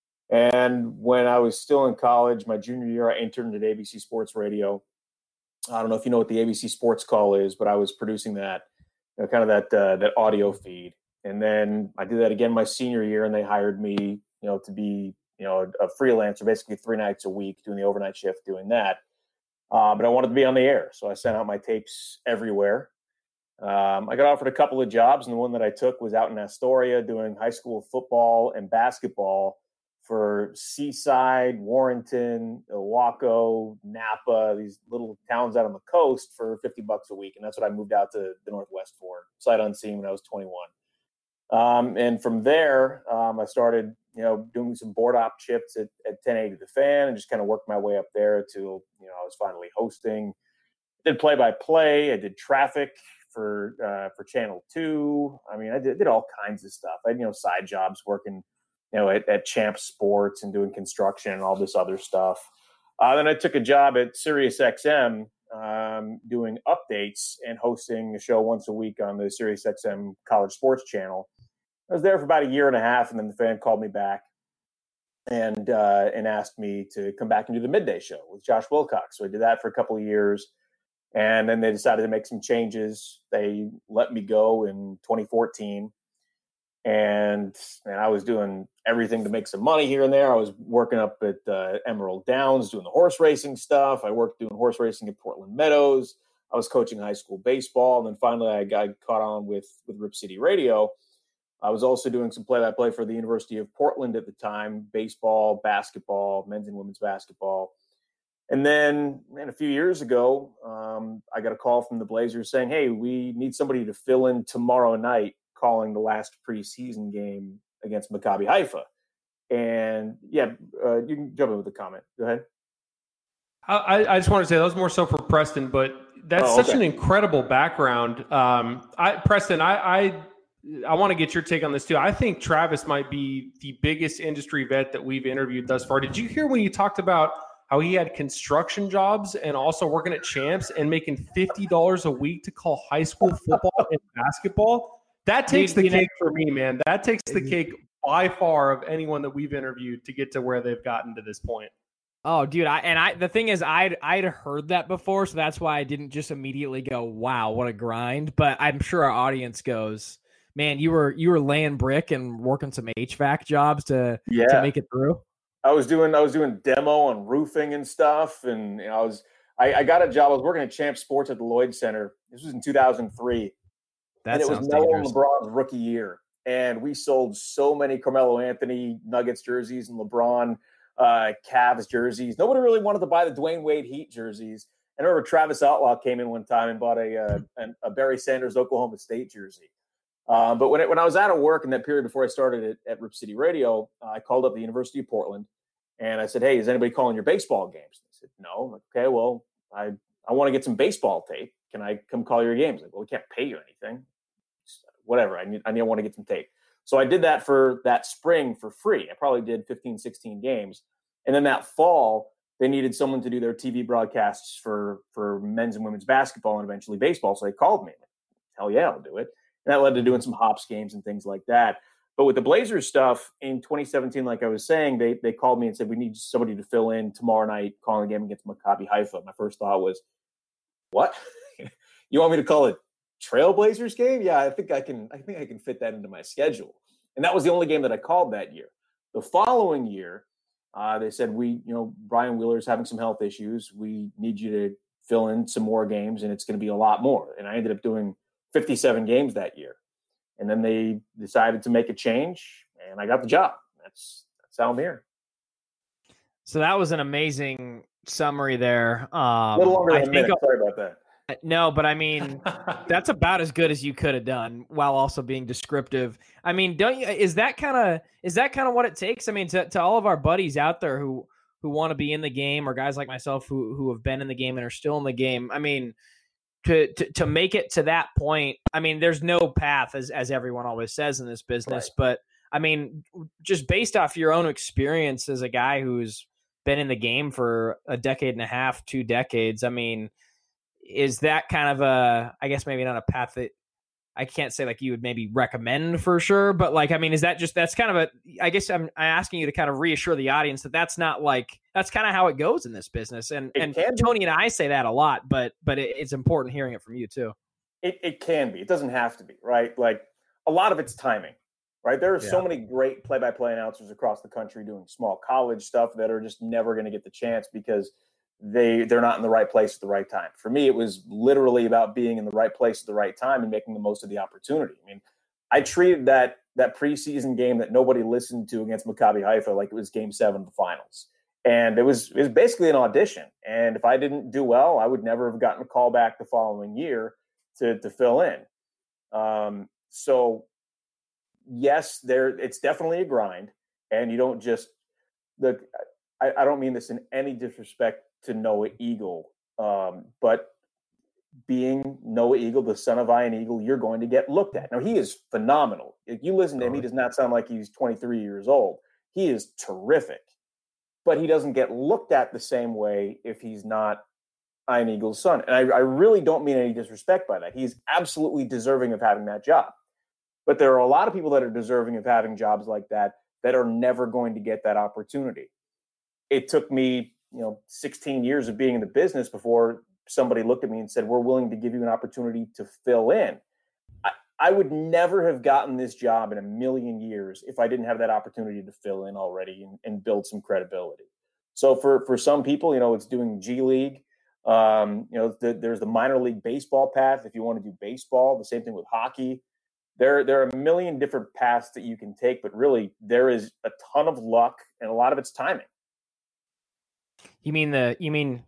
And when I was still in college, my junior year, I interned at A B C Sports Radio. I don't know if you know what the A B C Sports Call is, but I was producing that, you know, kind of that uh, that audio feed. And then I did that again my senior year, and they hired me, you know, to be, you know, a freelancer, basically three nights a week, doing the overnight shift, doing that. Uh, but I wanted to be on the air, so I sent out my tapes everywhere. Um, I got offered a couple of jobs, and the one that I took was out in Astoria doing high school football and basketball for Seaside, Warrenton, Ilwaco, Napa, these little towns out on the coast for fifty bucks a week. And that's what I moved out to the Northwest for, sight unseen, when I was twenty-one. Um, and from there, um, I started, you know, doing some board op chips at, at ten eighty The Fan and just kind of worked my way up there till, you know, I was finally hosting. I did play-by-play. I did traffic for uh, for Channel two. I mean, I did, did all kinds of stuff. I had, you know, side jobs working, you know, at, at Champ Sports and doing construction and all this other stuff. Uh, then I took a job at SiriusXM um, doing updates and hosting a show once a week on the SiriusXM College Sports Channel. I was there for about a year and a half, and then the Fan called me back and uh, and asked me to come back and do the midday show with Josh Wilcox. So I did that for a couple of years, and then they decided to make some changes. They let me go in twenty fourteen, and and I was doing everything to make some money here and there. I was working up at uh, Emerald Downs doing the horse racing stuff. I worked doing horse racing at Portland Meadows. I was coaching high school baseball, and then finally I got caught on with with Rip City Radio. I was also doing some play-by-play for the University of Portland at the time, baseball, basketball, men's and women's basketball. And then, man, a few years ago, um, I got a call from the Blazers saying, hey, we need somebody to fill in tomorrow night calling the last preseason game against Maccabi Haifa. And, yeah, uh, you can jump in with a comment. Go ahead.
I, I just want to say that was more so for Preston, but that's
oh,
such
okay.
an incredible background. Um, I, Preston, I, I I want to get your take on this too. I think Travis might be the biggest industry vet that we've interviewed thus far. Did you hear when you talked about how he had construction jobs and also working at Champs and making fifty dollars a week to call high school football and basketball? That takes the cake for me, man. That takes the cake by far of anyone that we've interviewed to get to where they've gotten to this point.
Oh, dude, I and I the thing is I'd I'd heard that before, so that's why I didn't just immediately go, wow, what a grind. But I'm sure our audience goes, man, you were you were laying brick and working some H V A C jobs to
yeah.
to make it through.
I was doing I was doing demo on roofing and stuff, and you know, I was I, I got a job. I was working at Champ Sports at the Lloyd Center. This was in two thousand three,
that
and it was Melo and LeBron's rookie year, and we sold so many Carmelo Anthony Nuggets jerseys and LeBron uh, Cavs jerseys. Nobody really wanted to buy the Dwayne Wade Heat jerseys. I remember Travis Outlaw came in one time and bought a uh, a, a Barry Sanders Oklahoma State jersey. Um, but when it, when I was out of work in that period before I started at, at Rip City Radio, uh, I called up the University of Portland and I said, hey, is anybody calling your baseball games? They said, no. I'm like, okay, well, I, I want to get some baseball tape. Can I come call your games? Like, well, we can't pay you anything. Whatever. I need, I need, I want to get some tape. So I did that for that spring for free. I probably did fifteen, sixteen games. And then that fall, they needed someone to do their T V broadcasts for, for men's and women's basketball and eventually baseball. So they called me. Like, hell yeah, I'll do it. And that led to doing some hops games and things like that. But with the Blazers stuff in twenty seventeen, like I was saying, they they called me and said, we need somebody to fill in tomorrow night calling a game against Maccabi Haifa. My first thought was, what? You want me to call a Trailblazers game? Yeah, I think I can I think I can fit that into my schedule. And that was the only game that I called that year. The following year, uh, they said, we, you know, Brian Wheeler's having some health issues. We need you to fill in some more games, and it's going to be a lot more. And I ended up doing fifty-seven games that year. And then they decided to make a change, and I got the job. That's that's how I'm here.
So that was an amazing summary there. Um,
a little longer than
I
a minute. Sorry about that.
No, but I mean, that's about as good as you could have done while also being descriptive. I mean, don't you, is that kind of, is that kind of what it takes? I mean, to, to all of our buddies out there who, who want to be in the game, or guys like myself who, who have been in the game and are still in the game. I mean, to, to, to make it to that point, I mean, there's no path, as, as everyone always says in this business, right. But I mean, just based off your own experience as a guy who's been in the game for a decade and a half, two decades, I mean, is that kind of a, I guess maybe not a path that I can't say like you would maybe recommend for sure, but like, I mean, is that just, that's kind of a, I guess I'm, I'm asking you to kind of reassure the audience that that's not like, that's kind of how it goes in this business. And, and Tony and I say that a lot, but, but it, it's important hearing it from you too.
It it can be, it doesn't have to be, right? Like a lot of it's timing, right? There are yeah. so many great play-by-play announcers across the country doing small college stuff that are just never going to get the chance because they they're not in the right place at the right time. For me, it was literally about being in the right place at the right time and making the most of the opportunity. I mean, I treated that that preseason game that nobody listened to against Maccabi Haifa like it was game seven of the finals. And it was it was basically an audition. And if I didn't do well, I would never have gotten a call back the following year to to fill in. Um, so yes, there it's definitely a grind, and you don't just the I, I don't mean this in any disrespect to Noah Eagle, um, but being Noah Eagle, the son of Ian Eagle, you're going to get looked at. Now, he is phenomenal. If you listen to him, he does not sound like he's twenty-three years old. He is terrific, but he doesn't get looked at the same way if he's not Ian Eagle's son. And I, I really don't mean any disrespect by that. He's absolutely deserving of having that job. But there are a lot of people that are deserving of having jobs like that that are never going to get that opportunity. It took me, you know, sixteen years of being in the business before somebody looked at me and said, we're willing to give you an opportunity to fill in. I, I would never have gotten this job in a million years if I didn't have that opportunity to fill in already and, and build some credibility. So for, for some people, you know, it's doing G League. Um, you know, the, there's the minor league baseball path. If you want to do baseball, the same thing with hockey. There, there are a million different paths that you can take, but really there is a ton of luck and a lot of it's timing.
You mean the, you mean,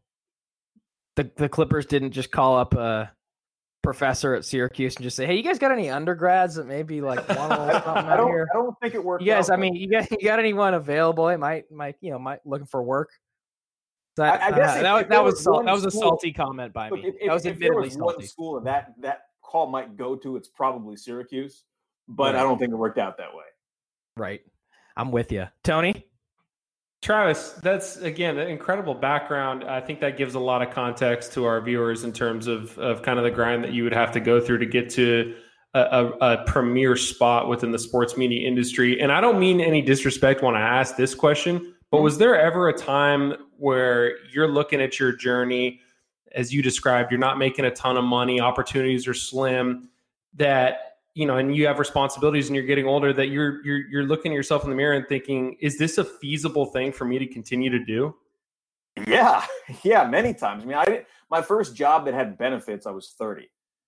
The the Clippers didn't just call up a professor at Syracuse and just say, "Hey, you guys got any undergrads that maybe like want to learn something
I
out
don't,
here?"
I don't think it worked.
You guys,
out,
I mean, you got you got anyone available? It might might you know might looking for work. That
I, I guess
uh,
if,
that was
if
that was
was
sal- that was a
school,
salty comment by
look,
me.
If, if,
that was
if there
admittedly
was
salty.
one school and that that call might go to, it's probably Syracuse, but
right.
I don't think it worked out that way.
Right, I'm with you, Tony.
Travis, that's, again, an incredible background. I think that gives a lot of context to our viewers in terms of, of kind of the grind that you would have to go through to get to a, a, a premier spot within the sports media industry. And I don't mean any disrespect when I ask this question, but was there ever a time where you're looking at your journey, as you described, you're not making a ton of money, opportunities are slim, that you know, and you have responsibilities and you're getting older, that you're, you're, you're looking at yourself in the mirror and thinking, is this a feasible thing for me to continue to do?
Yeah. Yeah. Many times. I mean, I didn't, my first job that had benefits, I was thirty.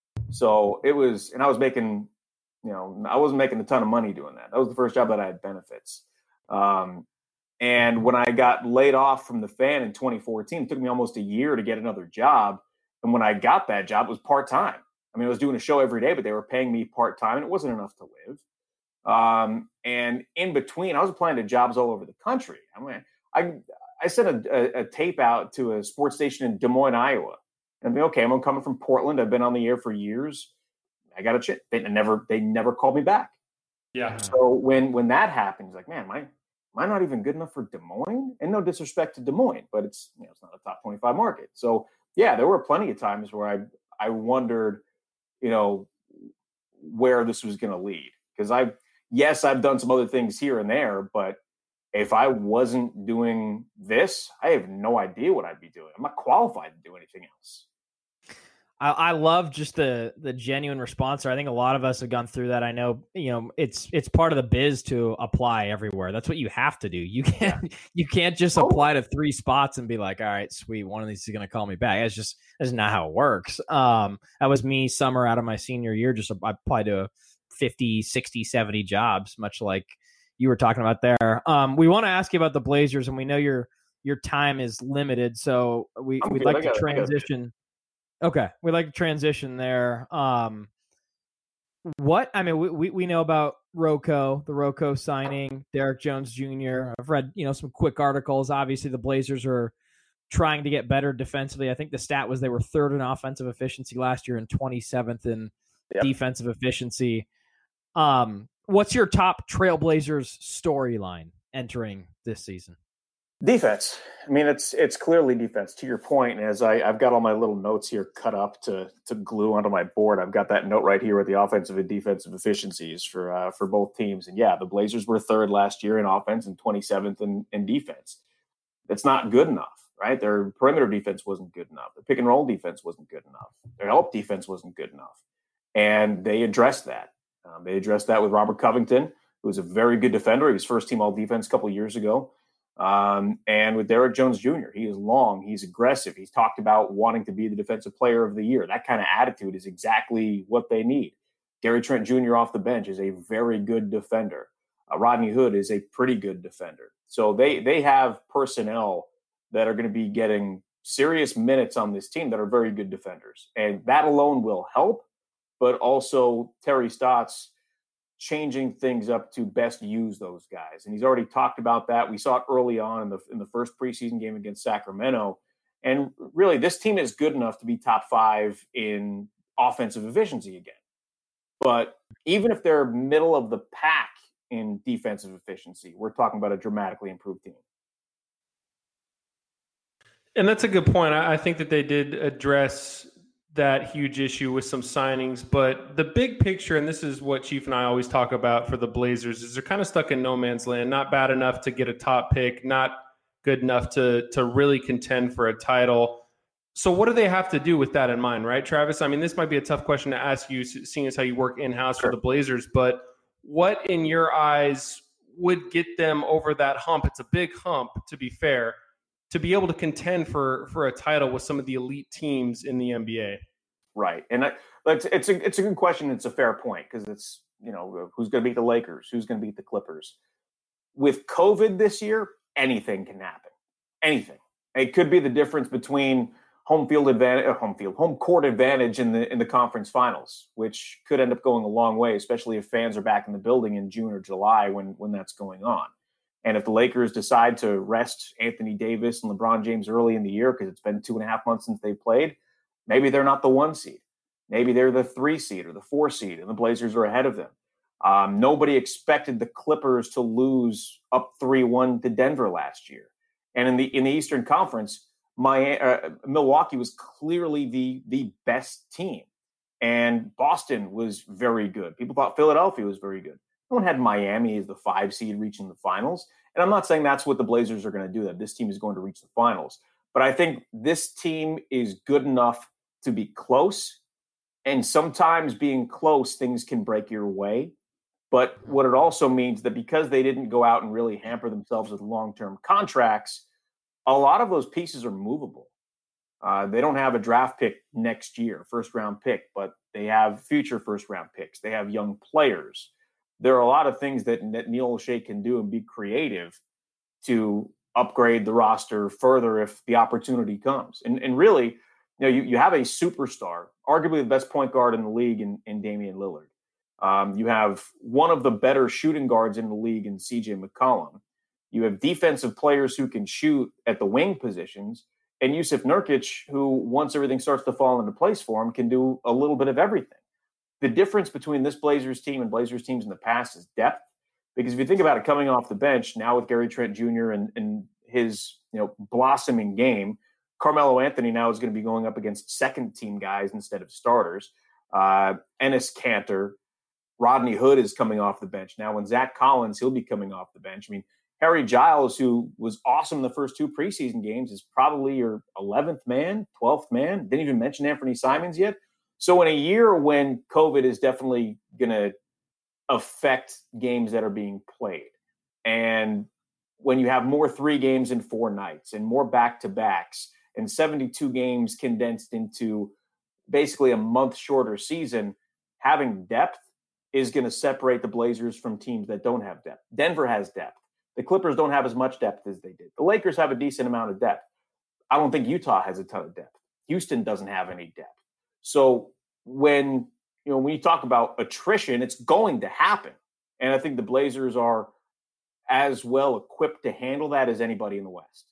So it was, and I was making, you know, I wasn't making a ton of money doing that. That was the first job that I had benefits. Um, and when I got laid off from the Fan in twenty fourteen, it took me almost a year to get another job. And when I got that job, it was part-time. I mean, I was doing a show every day, but they were paying me part-time, and it wasn't enough to live. Um, and in between, I was applying to jobs all over the country. I mean, I I sent a, a, a tape out to a sports station in Des Moines, Iowa. And I'm like, okay, I'm coming from Portland. I've been on the air for years. I got a chip. They never they never called me back.
Yeah.
So when when that happened, it's like, man, am I, am I not even good enough for Des Moines? And no disrespect to Des Moines, but it's, you know, it's not a top twenty-five market. So yeah, there were plenty of times where I I wondered, you know, where this was going to lead. Because I, yes, I've done some other things here and there, but if I wasn't doing this, I have no idea what I'd be doing. I'm not qualified to do anything else.
I, I love just the the genuine response. I think a lot of us have gone through that. I know, you know, it's it's part of the biz to apply everywhere. That's what you have to do. You can't yeah. you can't just
oh.
apply to three spots and be like, all right, sweet, one of these is going to call me back. That's just that's not how it works. Um, that was me summer out of my senior year. Just I applied to fifty, sixty, seventy jobs, much like you were talking about there. Um, we want to ask you about the Blazers, and we know your your time is limited, so we
I'm
we'd
good.
like to
it,
transition. Okay, we'd like to transition there. Um, what I mean, we, we we know about Rocco, the Rocco signing, Derek Jones Junior I've read, you know, some quick articles. Obviously, the Blazers are trying to get better defensively. I think the stat was they were third in offensive efficiency last year and twenty-seventh in yep. defensive efficiency. Um, what's your top Trailblazers storyline entering this season?
Defense. I mean, it's it's clearly defense. To your point, as I, I've got all my little notes here cut up to to glue onto my board. I've got that note right here with the offensive and defensive efficiencies for uh, for both teams. And yeah, the Blazers were third last year in offense and twenty-seventh in, in defense. That's not good enough, right? Their perimeter defense wasn't good enough. The pick and roll defense wasn't good enough. Their help defense wasn't good enough. And they addressed that. Um, they addressed that with Robert Covington, who was a very good defender. He was first team all defense a couple of years ago. Um, and with Derek Jones Junior, he is long, he's aggressive. He's talked about wanting to be the defensive player of the year. That kind of attitude is exactly what they need. Gary Trent Junior off the bench is a very good defender. Uh, Rodney Hood is a pretty good defender. So they they have personnel that are going to be getting serious minutes on this team that are very good defenders. And that alone will help, but also Terry Stotts changing things up to best use those guys. And he's already talked about that. We saw it early on in the in the first preseason game against Sacramento. And really, this team is good enough to be top five in offensive efficiency again. But even if they're middle of the pack in defensive efficiency, we're talking about a dramatically improved team.
And that's a good point. I think that they did address that huge issue with some signings. But the big picture, and this is what Chief and I always talk about for the Blazers, is they're kind of stuck in no man's land, not bad enough to get a top pick, not good enough to to really contend for a title. So what do they have to do with that in mind, right, Travis? I mean, this might be a tough question to ask you, seeing as how you work in-house
Sure.
for the Blazers, but what in your eyes would get them over that hump? It's a big hump, to be fair, to be able to contend for for a title with some of the elite teams in the N B A.
Right. And I, it's, it's, a, it's a good question. It's a fair point because it's, you know, who's going to beat the Lakers? Who's going to beat the Clippers? With COVID this year, anything can happen. Anything. It could be the difference between home field advantage, uh, home field, home court advantage in the in the conference finals, which could end up going a long way, especially if fans are back in the building in June or July when when that's going on. And if the Lakers decide to rest Anthony Davis and LeBron James early in the year because it's been two and a half months since they played, maybe they're not the one seed. Maybe they're the three seed or the four seed, and the Blazers are ahead of them. Um, nobody expected the Clippers to lose up three one to Denver last year. And in the in the Eastern Conference, my uh, Milwaukee was clearly the the best team, and Boston was very good. People thought Philadelphia was very good. No one had Miami as the five seed reaching the finals, and I'm not saying that's what the Blazers are going to do. That this team is going to reach the finals, but I think this team is good enough to be close. And sometimes being close, things can break your way. But what it also means that because they didn't go out and really hamper themselves with long-term contracts, a lot of those pieces are movable. Uh, they don't have a draft pick next year, first-round pick, but they have future first-round picks. They have young players. There are a lot of things that, that Neil O'Shea can do and be creative to upgrade the roster further if the opportunity comes. And, and really, you know, you, you have a superstar, arguably the best point guard in the league in, in Damian Lillard. Um, you have one of the better shooting guards in the league in C J McCollum. You have defensive players who can shoot at the wing positions, and Yusuf Nurkic, who once everything starts to fall into place for him, can do a little bit of everything. The difference between this Blazers team and Blazers teams in the past is depth, because if you think about it, coming off the bench now with Gary Trent Junior and, and his you know blossoming game, Carmelo Anthony now is going to be going up against second-team guys instead of starters. Uh, Enes Kanter, Rodney Hood is coming off the bench now. When Zach Collins, he'll be coming off the bench. I mean, Harry Giles, who was awesome the first two preseason games, is probably your eleventh man, twelfth man. Didn't even mention Anthony Simons yet. So in a year when COVID is definitely going to affect games that are being played, and when you have more three games in four nights and more back-to-backs and seventy-two games condensed into basically a month shorter season, having depth is going to separate the Blazers from teams that don't have depth. Denver has depth. The Clippers don't have as much depth as they did. The Lakers have a decent amount of depth. I don't think Utah has a ton of depth. Houston doesn't have any depth. So when you know when you talk about attrition, it's going to happen. And I think the Blazers are as well equipped to handle that as anybody in the West.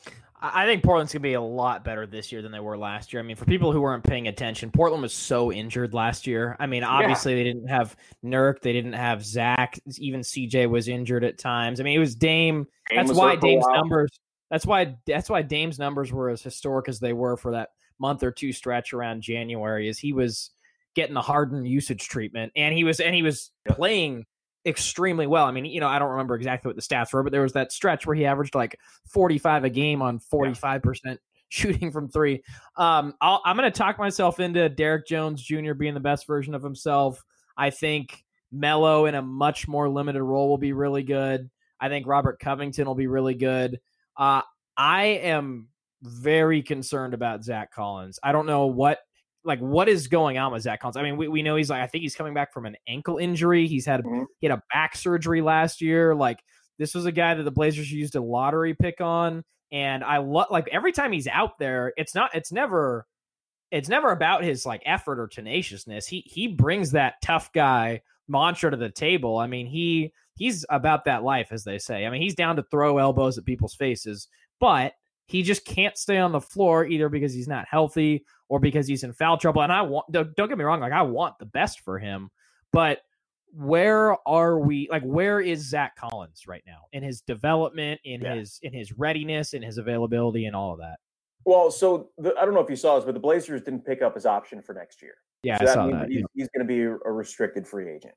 I think Portland's going to be a lot better this year than they were last year. I mean, for people who weren't paying attention, Portland was so injured last year. I mean, obviously yeah. they didn't have Nurk. They didn't have Zach. Even C J was injured at times. I mean, it was Dame. Dame that's was why Dame's numbers that's why that's why Dame's numbers were as historic as they were for that month or two stretch around January, is he was getting the Harden usage treatment. And he was and he was yeah. playing extremely well. I mean, you know, I don't remember exactly what the stats were, but there was that stretch where he averaged like forty-five a game on forty-five percent yeah. shooting from three. Um, I'll, I'm going to talk myself into Derek Jones Junior being the best version of himself. I think Melo in a much more limited role will be really good. I think Robert Covington will be really good. Uh, I am very concerned about Zach Collins. I don't know what, like what is going on with Zach Collins? I mean, we, we know he's like, I think he's coming back from an ankle injury. He's had, mm-hmm. he had a back surgery last year. Like this was a guy that the Blazers used a lottery pick on. And I love, like every time he's out there, it's not, it's never, it's never about his like effort or tenaciousness. He, he brings that tough guy mantra to the table. I mean, he, he's about that life, as they say. I mean, he's down to throw elbows at people's faces, but he just can't stay on the floor either because he's not healthy or because he's in foul trouble. And I want, don't get me wrong, like I want the best for him, but where are we? Like, where is Zach Collins right now in his development, in yeah. his in his readiness, in his availability, and all of that?
Well, so the, I don't know if you saw this, but the Blazers didn't pick up his option for next year.
Yeah,
so
I
that
saw
means
that.
He's,
yeah.
he's going to be a restricted free agent.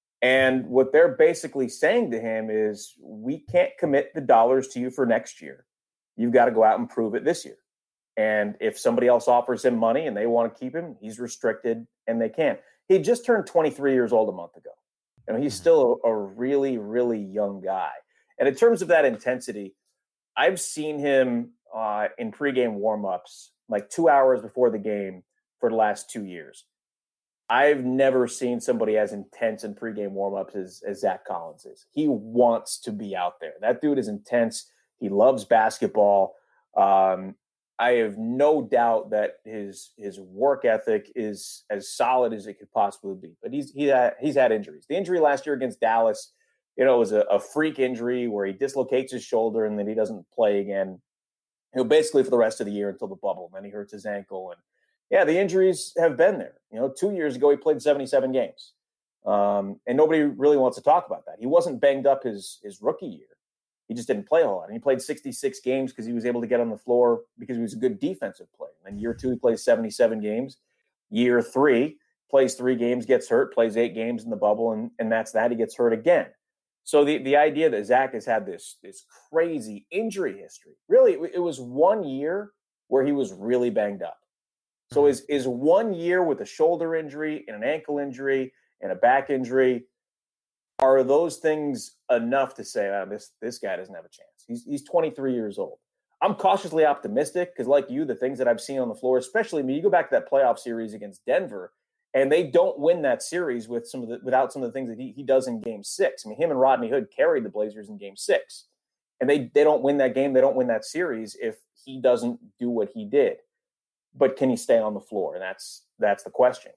And what they're basically saying to him is, we can't commit the dollars to you for next year. You've got to go out and prove it this year. And if somebody else offers him money and they want to keep him, he's restricted and they can't. He just turned twenty-three years old a month ago. You know, he's still a, a really, really young guy. And in terms of that intensity, I've seen him uh, in pregame warmups like two hours before the game for the last two years. I've never seen somebody as intense in pregame warmups as, as Zach Collins is. He wants to be out there. That dude is intense. He loves basketball. Um, I have no doubt that his his work ethic is as solid as it could possibly be. But he's he had, he's had injuries. The injury last year against Dallas, you know, was a, a freak injury where he dislocates his shoulder and then he doesn't play again. You know, basically for the rest of the year until the bubble. Then he hurts his ankle, and yeah, the injuries have been there. You know, two years ago he played seventy-seven games, um, and nobody really wants to talk about that. He wasn't banged up his his rookie year. He just didn't play a whole lot. And he played sixty-six games because he was able to get on the floor because he was a good defensive player. And then year two, he plays seventy-seven games. Year three, plays three games, gets hurt, plays eight games in the bubble, and, and that's that. He gets hurt again. So the, the idea that Zach has had this, this crazy injury history, really, it, it was one year where he was really banged up. So is, is one year with a shoulder injury and an ankle injury and a back injury, are those things enough to say, oh, this this guy doesn't have a chance? He's he's twenty-three years old. I'm cautiously optimistic because, like you, the things that I've seen on the floor, especially, I mean, you go back to that playoff series against Denver, and they don't win that series with some of the without some of the things that he, he does in Game Six. I mean, him and Rodney Hood carried the Blazers in Game Six, and they they don't win that game. They don't win that series if he doesn't do what he did. But can he stay on the floor? And that's that's the question.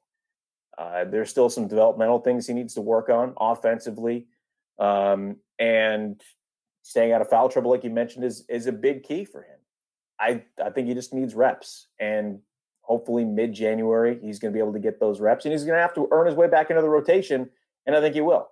Uh, there's still some developmental things he needs to work on offensively. Um, and staying out of foul trouble, like you mentioned, is is a big key for him. I, I think he just needs reps. And hopefully mid-January, he's going to be able to get those reps. And he's going to have to earn his way back into the rotation, and I think he will.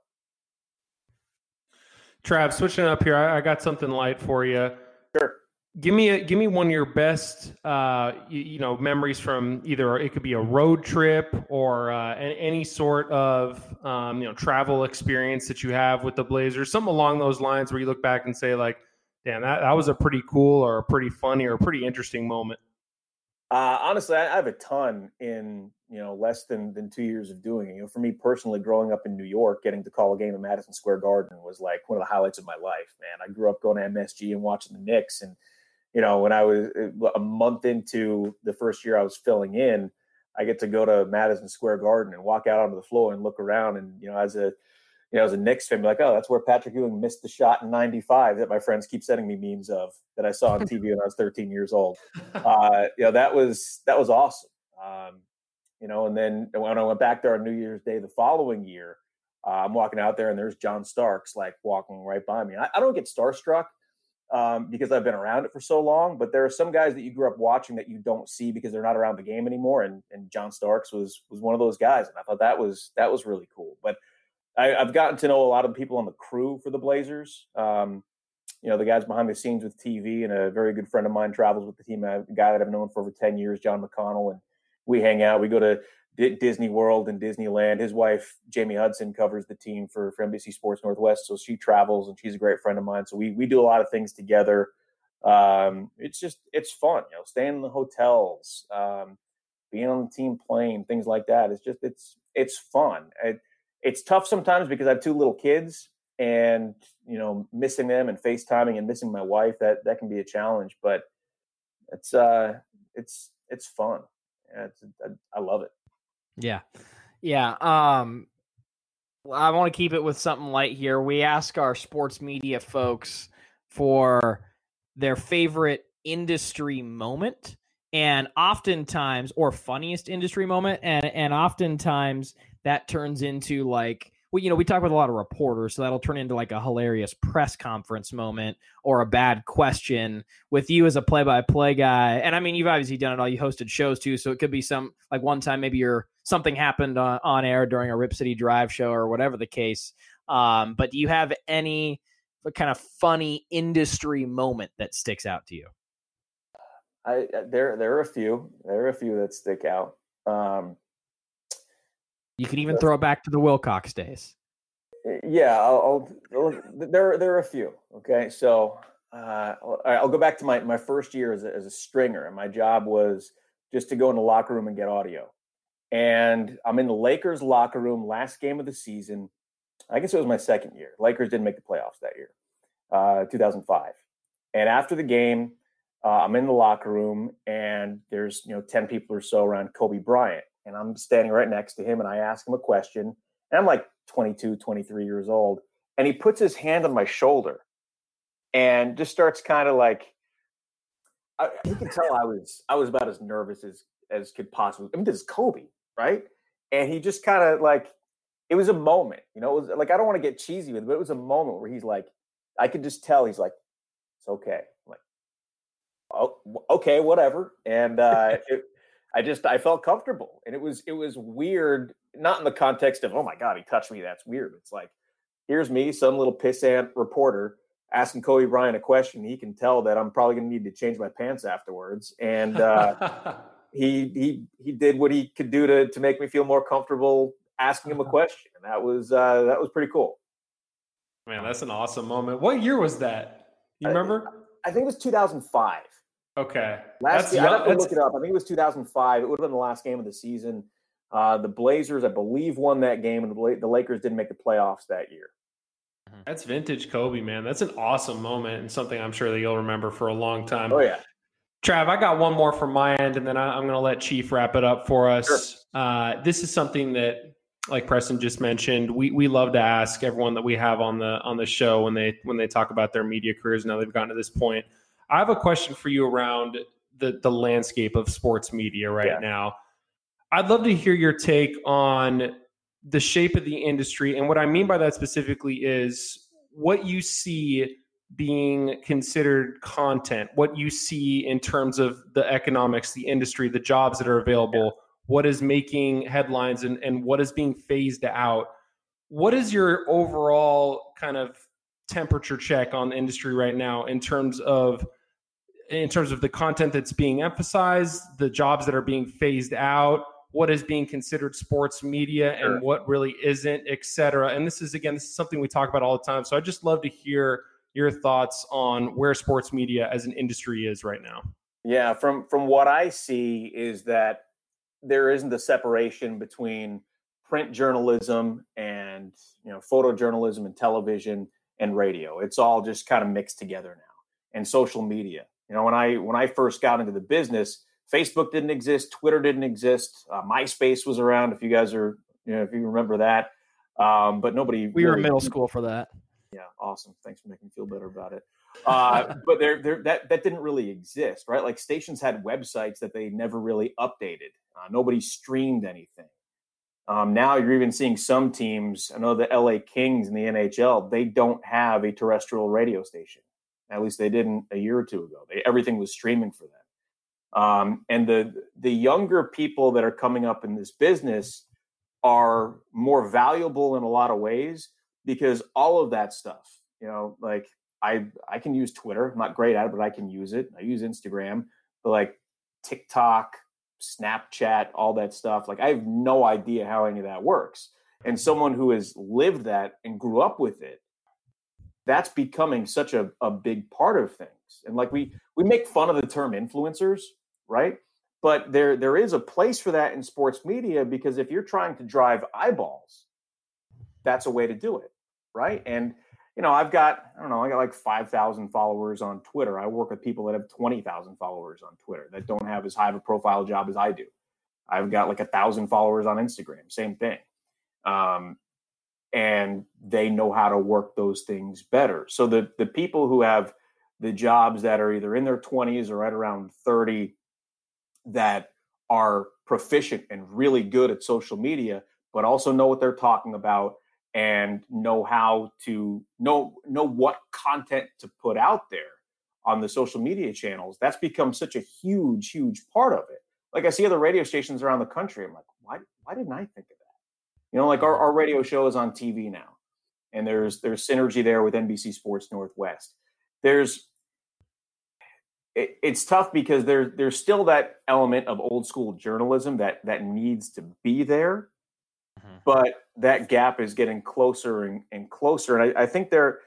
Trav, switching up here, I, I got something light for you.
Sure.
Give me a, give me one of your best, uh, you, you know, memories from either it could be a road trip or uh, any sort of um, you know travel experience that you have with the Blazers, something along those lines where you look back and say like, damn, that, that was a pretty cool or a pretty funny or a pretty interesting moment.
Uh, honestly, I, I have a ton in you know less than than two years of doing it. You know, for me personally, growing up in New York, getting to call a game at Madison Square Garden was like one of the highlights of my life. Man, I grew up going to M S G and watching the Knicks, and you know, when I was a month into the first year I was filling in, I get to go to Madison Square Garden and walk out onto the floor and look around. And, you know, as a, you know, as a Knicks fan, be like, oh, that's where Patrick Ewing missed the shot in ninety-five that my friends keep sending me memes of that I saw on T V when I was thirteen years old. Uh, you know, that was, that was awesome. Um, you know, and then when I went back there on New Year's Day the following year, uh, I'm walking out there and there's John Starks like walking right by me. I, I don't get starstruck. Um, because I've been around it for so long, but there are some guys that you grew up watching that you don't see because they're not around the game anymore. And, and John Starks was, was one of those guys. And I thought that was, that was really cool. But I, I've gotten to know a lot of people on the crew for the Blazers. Um, you know, the guys behind the scenes with T V, and a very good friend of mine travels with the team, a guy that I've known for over ten years, John McConnell. And we hang out, we go to D- Disney World and Disneyland. His wife, Jamie Hudson, covers the team for, for N B C Sports Northwest. So she travels and she's a great friend of mine. So we, we do a lot of things together. Um, it's just, it's fun, you know, staying in the hotels, um, being on the team plane, things like that. It's just, it's, it's fun. It, it's tough sometimes because I have two little kids and, you know, missing them and FaceTiming and missing my wife, that, that can be a challenge, but it's, uh, it's, it's fun. Yeah, it's, I, I love it.
Yeah. Yeah. Um, I want to keep it with something light here. We ask our sports media folks for their favorite industry moment, and oftentimes, or funniest industry moment, and and oftentimes that turns into like, well, you know, we talk with a lot of reporters, so that'll turn into like a hilarious press conference moment or a bad question. With you as a play-by-play guy, and I mean, you've obviously done it all. You hosted shows too, so it could be some like one time maybe you're something happened on, on air during a Rip City Drive show or whatever the case. Um, but do you have any kind of funny industry moment that sticks out to you?
I there there are a few. There are a few that stick out. Um,
You can even throw it back to the Wilcox days.
Yeah, I'll, I'll there there are a few. Okay, so uh, I'll, I'll go back to my, my first year as a, as a stringer, and my job was just to go in the locker room and get audio. And I'm in the Lakers locker room, last game of the season. I guess it was my second year. Lakers didn't make the playoffs that year, uh, two thousand five. And after the game, uh, I'm in the locker room, and there's you know ten people or so around Kobe Bryant. And I'm standing right next to him, and I ask him a question. And I'm like twenty-two, twenty-three years old. And he puts his hand on my shoulder and just starts kind of like, I, you can tell I was I was about as nervous as, as could possibly. I mean, this is Kobe, right? And he just kind of like, it was a moment, you know, it was like, I don't want to get cheesy with it, but it was a moment where he's like, I could just tell he's like, it's okay. I'm like, oh, okay, whatever. And uh, it, I just, I felt comfortable, and it was, it was weird, not in the context of, oh my God, he touched me. That's weird. It's like, here's me, some little pissant reporter asking Kobe Bryant a question. He can tell that I'm probably going to need to change my pants afterwards. And uh, he, he, he did what he could do to, to make me feel more comfortable asking him a question. And that was, uh, that was pretty cool.
Man, that's an awesome moment. What year was that? You remember?
I, I think it was two thousand five.
Okay.
Last
That's
year,
young,
I have to
that's...
look it up. I think it was two thousand five. It would have been the last game of the season. Uh, the Blazers, I believe, won that game, and the, the Lakers didn't make the playoffs that year.
That's vintage Kobe, man. That's an awesome moment and something I'm sure that you'll remember for a long time.
Oh, yeah.
Trav, I got one more from my end, and then I, I'm going to let Chief wrap it up for us.
Sure.
Uh, this is something that, like Preston just mentioned, we we love to ask everyone that we have on the on the show when they when they talk about their media careers. Now they've gotten to this point. I have a question for you around the the landscape of sports media right yeah. now. I'd love to hear your take on the shape of the industry. And what I mean by that specifically is what you see being considered content, what you see in terms of the economics, the industry, the jobs that are available, yeah. what is making headlines and, and what is being phased out. What is your overall kind of temperature check on the industry right now in terms of in terms of the content that's being emphasized, the jobs that are being phased out, what is being considered sports media
sure.
and what really isn't, et cetera. And this is, again, this is something we talk about all the time. So I'd just love to hear your thoughts on where sports media as an industry is right now.
Yeah, from from what I see is that there isn't a separation between print journalism and, you know, photojournalism and television and radio. It's all just kind of mixed together now. And social media. You know, when I when I first got into the business, Facebook didn't exist, Twitter didn't exist, uh, MySpace was around. If you guys are, you know, if you remember that, um, but nobody.
We really, were in middle school for that.
Yeah, awesome. Thanks for making me feel better about it. Uh, but there, there, that that didn't really exist, right? Like stations had websites that they never really updated. Uh, nobody streamed anything. Um, now you're even seeing some teams. I know the L A Kings in the N H L. They don't have a terrestrial radio station. At least they didn't a year or two ago. They, everything was streaming for them. Um, and the the younger people that are coming up in this business are more valuable in a lot of ways because all of that stuff, you know, like I I can use Twitter. I'm not great at it, but I can use it. I use Instagram, but like TikTok, Snapchat, all that stuff. Like I have no idea how any of that works. And someone who has lived that and grew up with it, that's becoming such a, a big part of things. And like we we make fun of the term influencers, right? But there there is a place for that in sports media because if you're trying to drive eyeballs, that's a way to do it, right? And, you know, I've got, I don't know, I got like five thousand followers on Twitter. I work with people that have twenty thousand followers on Twitter that don't have as high of a profile job as I do. I've got like a thousand followers on Instagram, same thing. Um, and they know how to work those things better. So the, the people who have the jobs that are either in their twenties or right around thirty that are proficient and really good at social media, but also know what they're talking about and know how to know, know what content to put out there on the social media channels. That's become such a huge, huge part of it. Like I see other radio stations around the country. I'm like, why, why didn't I think of that? You know, like our, our radio show is on T V now, and there's, there's synergy there with N B C Sports Northwest. There's, it, it's tough because there, there's still that element of old school journalism that, that needs to be there, mm-hmm. but that gap is getting closer and, and closer. And I, I think there,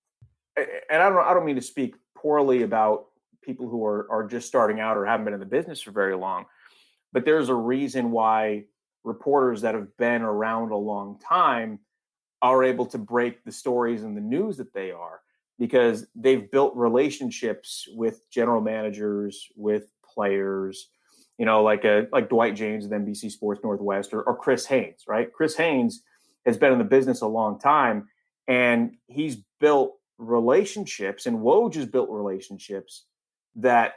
and I don't, I don't mean to speak poorly about people who are, are just starting out or haven't been in the business for very long, but there's a reason why reporters that have been around a long time are able to break the stories and the news that they are, because they've built relationships with general managers, with players, you know, like a, like Dwight James at N B C Sports Northwest, or, or Chris Haynes, right? Chris Haynes has been in the business a long time, and he's built relationships, and Woj has built relationships that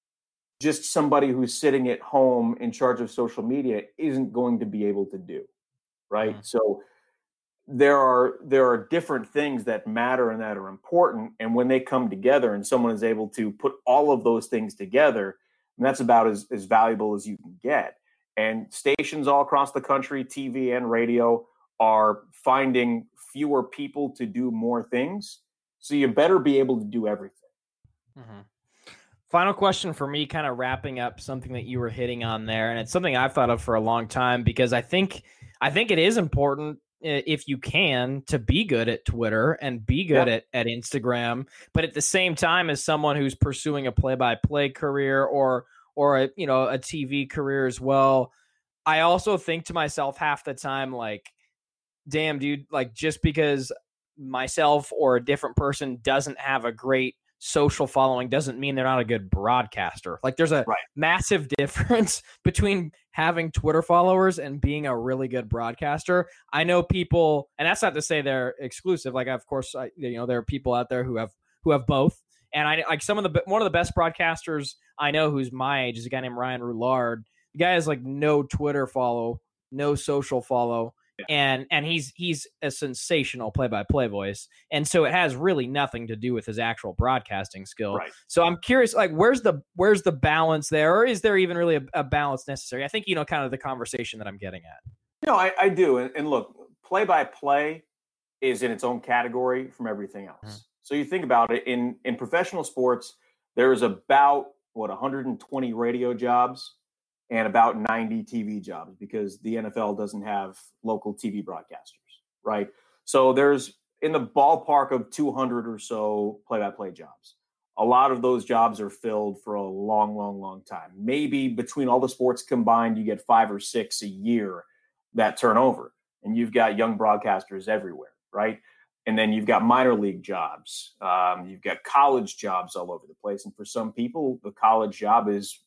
just somebody who's sitting at home in charge of social media isn't going to be able to do, right? Mm-hmm. So there are there are different things that matter and that are important, and when they come together and someone is able to put all of those things together, and that's about as, as valuable as you can get. And stations all across the country, T V and radio, are finding fewer people to do more things, so you better be able to do everything.
Mm-hmm. Final question for me, kind of wrapping up something that you were hitting on there, and it's something I've thought of for a long time, because I think I think it is important, if you can, to be good at Twitter and be good yeah. at, at Instagram, but at the same time, as someone who's pursuing a play-by-play career or or a, you know, a T V career as well, I also think to myself half the time, like, damn, dude, like, just because myself or a different person doesn't have a great social following doesn't mean they're not a good broadcaster. Like, there's a right. massive difference between having Twitter followers and being a really good broadcaster. I know people, and that's not to say they're exclusive. Like, of course, I, you know, there are people out there who have who have both. And I like some of the one of the best broadcasters I know who's my age is a guy named Ryan Roulard. The guy has like no Twitter follow, no social follow. Yeah. And and he's he's a sensational play-by-play voice, and so it has really nothing to do with his actual broadcasting skill.
Right.
So I'm curious, like, where's the where's the balance there, or is there even really a, a balance necessary? I think you know kind of the conversation that I'm getting at.
No, I, I do, and, and look, play-by-play is in its own category from everything else. Mm-hmm. So you think about it, in in professional sports, there is about what one hundred twenty radio jobs and about ninety T V jobs, because the N F L doesn't have local T V broadcasters, right? So there's in the ballpark of two hundred or so play-by-play jobs. A lot of those jobs are filled for a long, long, long time. Maybe between all the sports combined, you get five or six a year that turn over, and you've got young broadcasters everywhere, right? And then you've got minor league jobs. Um, you've got college jobs all over the place. And for some people, the college job is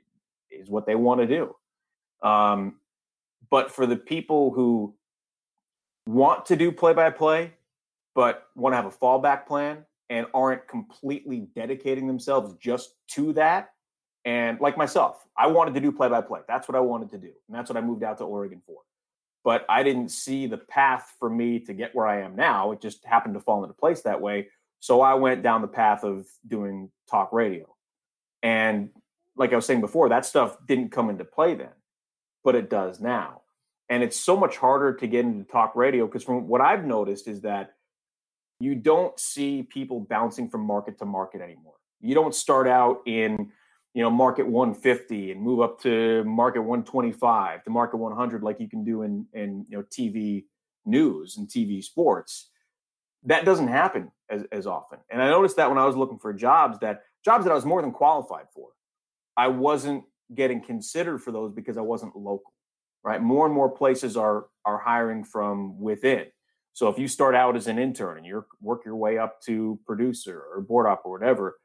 is what they want to do. Um, but for the people who want to do play-by-play, but want to have a fallback plan and aren't completely dedicating themselves just to that, and like myself, I wanted to do play-by-play. That's what I wanted to do. And that's what I moved out to Oregon for. But I didn't see the path for me to get where I am now. It just happened to fall into place that way. So I went down the path of doing talk radio. And like I was saying before, that stuff didn't come into play then, but it does now. And it's so much harder to get into talk radio, because from what I've noticed is that you don't see people bouncing from market to market anymore. You don't start out in, you know, market one fifty and move up to market one twenty-five to market one hundred like you can do in, in you know, T V news and T V sports. That doesn't happen as, as often. And I noticed that when I was looking for jobs, that jobs that I was more than qualified for, I wasn't getting considered for those because I wasn't local, right? More and more places are are hiring from within. So if you start out as an intern and you work your way up to producer or board op or whatever,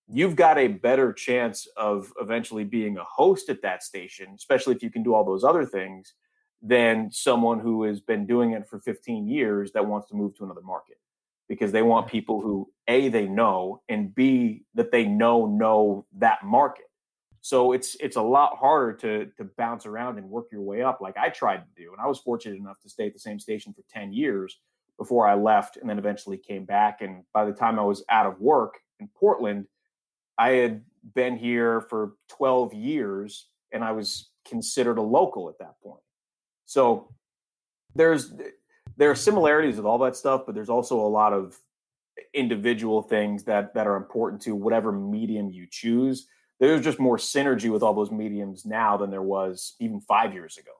you've got a better chance of eventually being a host at that station, especially if you can do all those other things, than someone who has been doing it for fifteen years that wants to move to another market, because they want people who, A, they know, and B, that they know, know that market. So it's it's a lot harder to to bounce around and work your way up like I tried to do. And I was fortunate enough to stay at the same station for ten years before I left, and then eventually came back. And by the time I was out of work in Portland, I had been here for twelve years, and I was considered a local at that point. So there's there are similarities with all that stuff, but there's also a lot of individual things that that are important to whatever medium you choose. There's just more synergy with all those mediums now than there was even five years ago.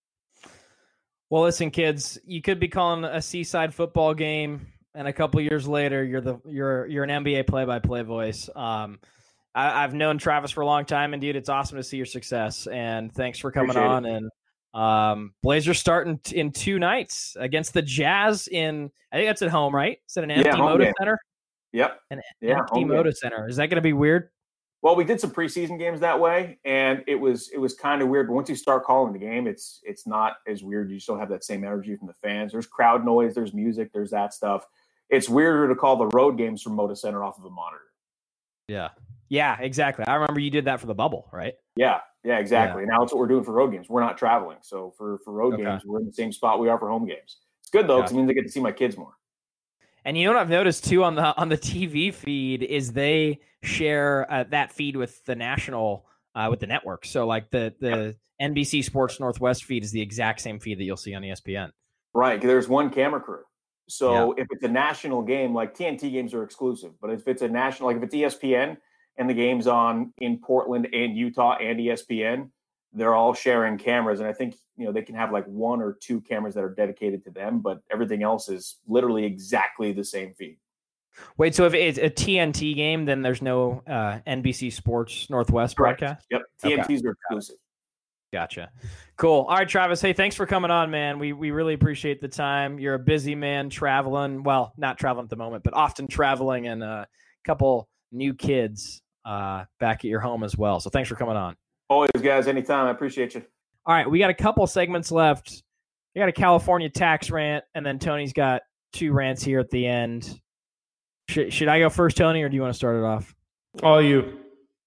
Well, listen, kids, you could be calling a Seaside football game, and a couple years later, you're the you're you're an N B A play-by-play voice. Um, I, I've known Travis for a long time, and dude, it's awesome to see your success. And thanks for coming
Appreciate
on.
it.
And um, Blazers starting t- in two nights against the Jazz in. I think that's at home, right? Is it an empty
Yeah, home
Moda
game.
Center?
Yep.
An
Yeah,
empty
home
Moda
game.
Center. Is that going to be weird?
Well, we did some preseason games that way, and it was it was kind of weird. But once you start calling the game, it's it's not as weird. You still have that same energy from the fans. There's crowd noise, there's music, there's that stuff. It's weirder to call the road games from Moda Center off of a monitor.
Yeah. Yeah, exactly. I remember you did that for the bubble, right?
Yeah, yeah, exactly. Yeah. Now it's what we're doing for road games. We're not traveling, so for for road
Okay.
games, we're in the same spot we are for home games. It's good though, because
Yeah.
it means I get to see my kids more.
And you know what I've noticed too on the on the T V feed is they share uh, that feed with the national uh, with the network. So like the the N B C Sports Northwest feed is the exact same feed that you'll see on E S P N.
Right, 'cause there's one camera crew. So yeah. if it's a national game, like T N T games are exclusive, but if it's a national, like if it's E S P N and the game's on in Portland and Utah and E S P N, they're all sharing cameras. And I think, you know, they can have like one or two cameras that are dedicated to them, but everything else is literally exactly the same feed.
Wait, so if it's a T N T game, then there's no uh, N B C Sports Northwest
Correct.
broadcast?
Yep. T N Ts
Okay.
are exclusive.
Gotcha. Cool. All right, Travis. Hey, thanks for coming on, man. We we really appreciate the time. You're a busy man traveling. Well, not traveling at the moment, but often traveling, and a couple new kids uh, back at your home as well. So thanks for coming on.
Always, guys. Anytime. I appreciate you.
All right, we got a couple segments left. We got a California tax rant, and then Tony's got two rants here at the end. Should, should I go first, Tony, or do you want to start it off?
All you.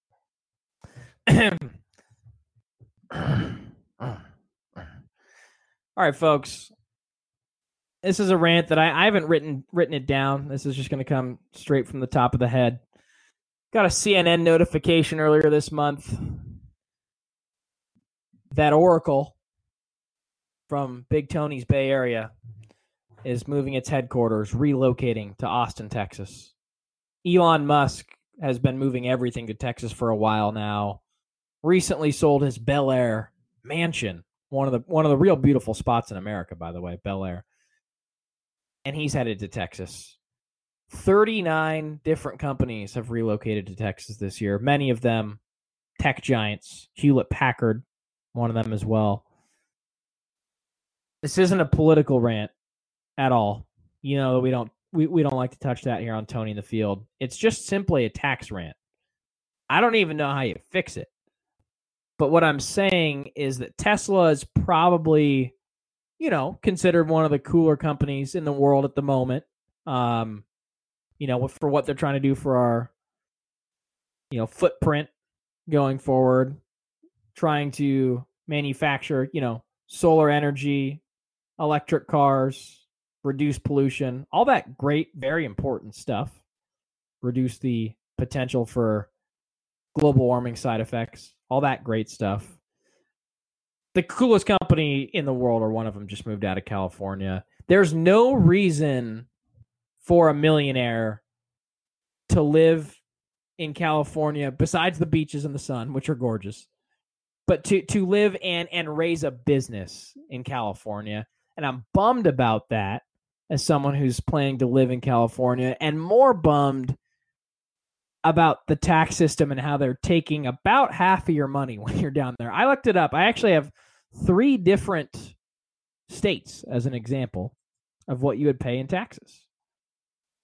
All right, folks. This is a rant that I, I haven't written written it down. This is just going to come straight from the top of the head. Got a C N N notification earlier this month that Oracle from Big Tony's Bay Area is moving its headquarters, relocating to Austin, Texas. Elon Musk has been moving everything to Texas for a while now. Recently sold his Bel Air mansion, one of the one of the real beautiful spots in America, by the way, Bel Air. And he's headed to Texas. thirty-nine different companies have relocated to Texas this year, many of them tech giants. Hewlett-Packard, one of them as well. This isn't a political rant at all. You know, we don't we, we don't like to touch that here on Tony in the Field. It's just simply a tax rant. I don't even know how you fix it. But what I'm saying is that Tesla is probably, you know, considered one of the cooler companies in the world at the moment. Um, you know, for what they're trying to do for our, you know, footprint going forward, trying to manufacture, you know, solar energy, electric cars, reduce pollution, all that great, very important stuff. Reduce the potential for global warming side effects, all that great stuff. The coolest company in the world, or one of them, just moved out of California. There's no reason for a millionaire to live in California besides the beaches and the sun, which are gorgeous, but to, to live and, and raise a business in California. And I'm bummed about that as someone who's planning to live in California, and more bummed about the tax system and how they're taking about half of your money when you're down there. I looked it up. I actually have three different states as an example of what you would pay in taxes.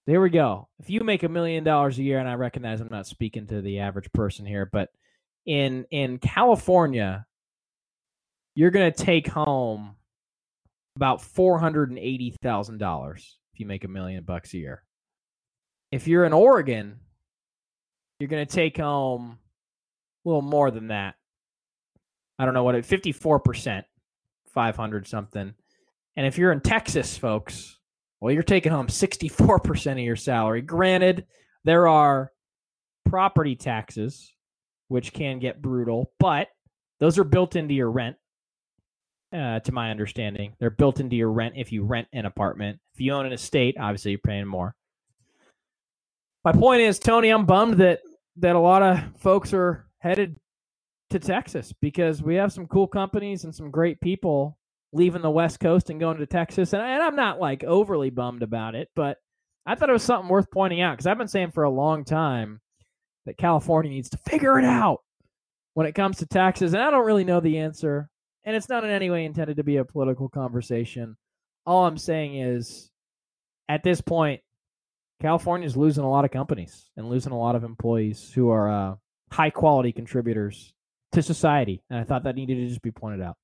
There we go. If you make a million dollars a year, and I recognize I'm not speaking to the average person here, but in in California, you're going to take home about four hundred eighty thousand dollars if you make a million bucks a year. If you're in Oregon, you're going to take home a little more than that. I don't know what it, fifty-four percent, five hundred something. And if you're in Texas, folks, well, you're taking home sixty-four percent of your salary. Granted, there are property taxes, which can get brutal, but those are built into your rent, uh, to my understanding. They're built into your rent if you rent an apartment. If you own an estate, obviously you're paying more. My point is, Tony, I'm bummed that that a lot of folks are headed to Texas because we have some cool companies and some great people leaving the West Coast and going to Texas. And, and I'm not like overly bummed about it, but I thought it was something worth pointing out because I've been saying for a long time that California needs to figure it out when it comes to taxes. And I don't really know the answer. And it's not in any way intended to be a political conversation. All I'm saying is at this point, California is losing a lot of companies and losing a lot of employees who are uh, high-quality contributors to society. And I thought that needed to just be pointed out.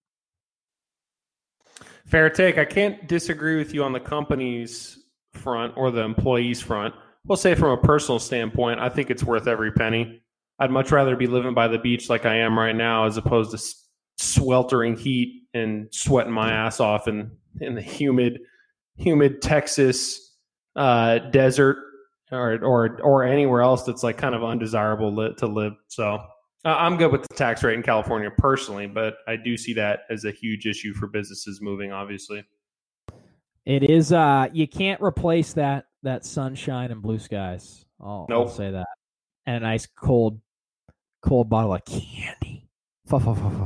Fair take. I can't disagree with you on the company's front or the employees' front. We'll say from a personal standpoint, I think it's worth every penny. I'd much rather be living by the beach like I am right now as opposed to s- sweltering heat and sweating my ass off in, in the humid, humid Texas uh, desert or, or, or anywhere else that's like kind of undesirable li- to live. So uh, I'm good with the tax rate in California personally, but I do see that as a huge issue for businesses moving, obviously.
It is. Uh, you can't replace that that sunshine and blue skies. I'll, nope. I'll say that. And a nice cold, cold bottle of candy. All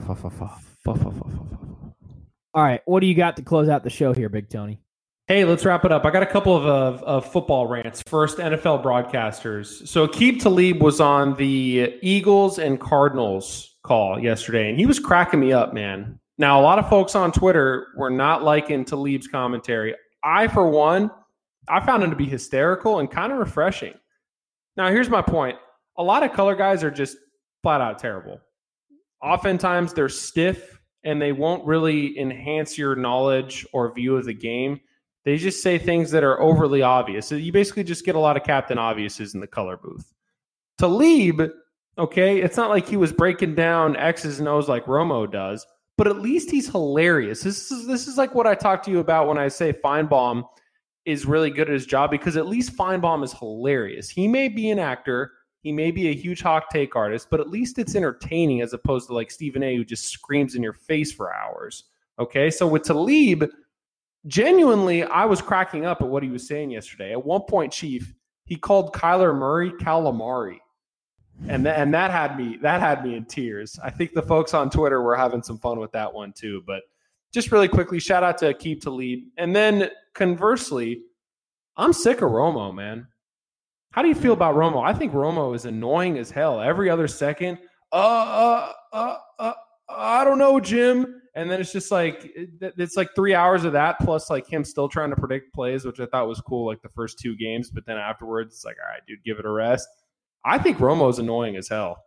right, what do you got to close out the show here, Big Tony?
Hey, let's wrap it up. I got a couple of, of, of football rants. First, N F L broadcasters. So Aqib Talib was on the Eagles and Cardinals call yesterday, and he was cracking me up, man. Now, a lot of folks on Twitter were not liking Talib's commentary. I, for one, I found him to be hysterical and kind of refreshing. Now, here's my point. A lot of color guys are just flat out terrible. Oftentimes, they're stiff, and they won't really enhance your knowledge or view of the game. They just say things that are overly obvious. So you basically just get a lot of Captain Obviouses in the color booth. Talib, okay, it's not like he was breaking down X's and O's like Romo does, but at least he's hilarious. This is this is like what I talk to you about when I say Feinbaum is really good at his job, because at least Feinbaum is hilarious. He may be an actor, he may be a huge hot take artist, but at least it's entertaining as opposed to like Stephen A, who just screams in your face for hours. Okay, so with Talib, genuinely, I was cracking up at what he was saying yesterday. At one point, Chief, he called Kyler Murray calamari. And that, and that had me that had me in tears. I think the folks on Twitter were having some fun with that one too. But just really quickly, shout out to Aqib Talib. And then conversely, I'm sick of Romo, man. How do you feel about Romo? I think Romo is annoying as hell. Every other second, uh, uh, uh, uh, I don't know, Jim. And then it's just like, it's like three hours of that plus like him still trying to predict plays, which I thought was cool, like the first two games. But then afterwards, it's like, all right, dude, give it a rest. I think Romo's annoying as hell.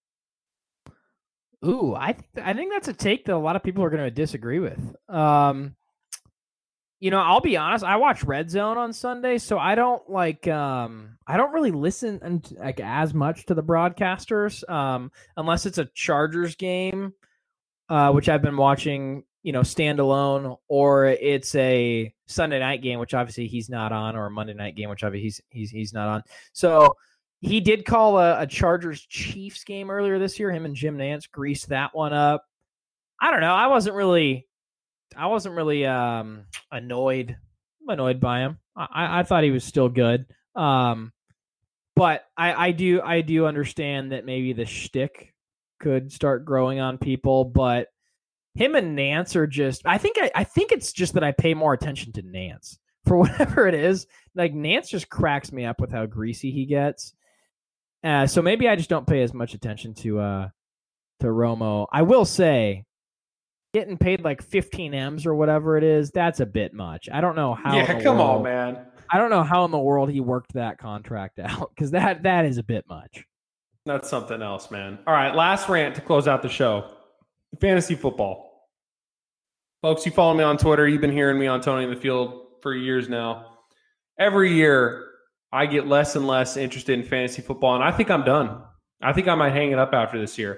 Ooh, I think I think that's a take that a lot of people are going to disagree with. Um, you know, I'll be honest. I watch Red Zone on Sunday, so I don't like. Um, I don't really listen and like as much to the broadcasters, um, unless it's a Chargers game, uh, which I've been watching, you know, standalone, or it's a Sunday night game, which obviously he's not on, or a Monday night game, which obviously he's he's he's not on. So. He did call a, a Chargers-Chiefs game earlier this year. Him and Jim Nantz greased that one up. I don't know. I wasn't really, I wasn't really um, annoyed, annoyed by him. I, I thought he was still good. Um, but I, I do, I do understand that maybe the shtick could start growing on people. But him and Nantz are just. I think, I, I think it's just that I pay more attention to Nantz for whatever it is. Like Nantz just cracks me up with how greasy he gets. Uh, so maybe I just don't pay as much attention to uh, to Romo. I will say, getting paid like fifteen M's or whatever it is, that's a bit much. I don't know how.
Yeah, come on, man.
I don't know how in the world he worked that contract out because that that is a bit much.
That's something else, man. All right, last rant to close out the show. Fantasy football. Folks, you follow me on Twitter. You've been hearing me on Tony in the Field for years now. Every year, I get less and less interested in fantasy football, and I think I'm done. I think I might hang it up after this year.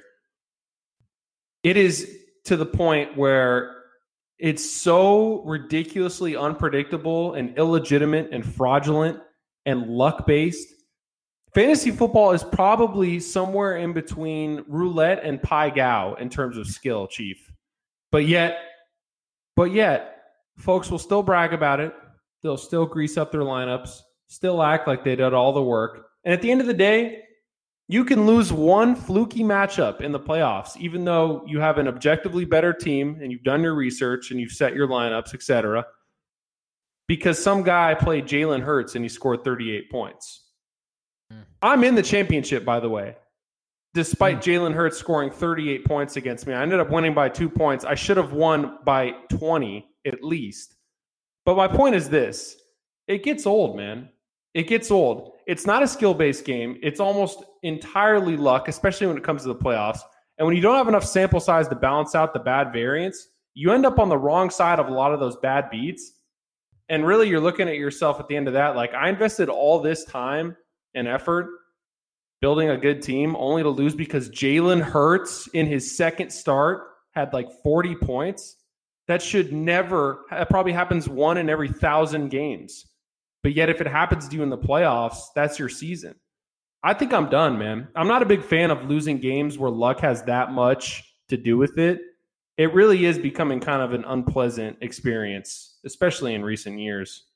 It is to the point where it's so ridiculously unpredictable and illegitimate and fraudulent and luck-based. Fantasy football is probably somewhere in between roulette and Pai Gow in terms of skill, Chief. But yet, but yet, folks will still brag about it. They'll still grease up their lineups, still act like they did all the work. And at the end of the day, you can lose one fluky matchup in the playoffs, even though you have an objectively better team and you've done your research and you've set your lineups, et cetera, because some guy played Jalen Hurts and he scored thirty-eight points. Mm. I'm in the championship, by the way, despite mm. Jalen Hurts scoring thirty-eight points against me. I ended up winning by two points. I should have won by twenty at least. But my point is this. It gets old, man. It gets old. It's not a skill-based game. It's almost entirely luck, especially when it comes to the playoffs. And when you don't have enough sample size to balance out the bad variance, you end up on the wrong side of a lot of those bad beats. And really, you're looking at yourself at the end of that. Like, I invested all this time and effort building a good team only to lose because Jalen Hurts in his second start had like forty points. That should never, it probably happens one in every thousand games. But yet if it happens to you in the playoffs, that's your season. I think I'm done, man. I'm not a big fan of losing games where luck has that much to do with it. It really is becoming kind of an unpleasant experience, especially in recent years.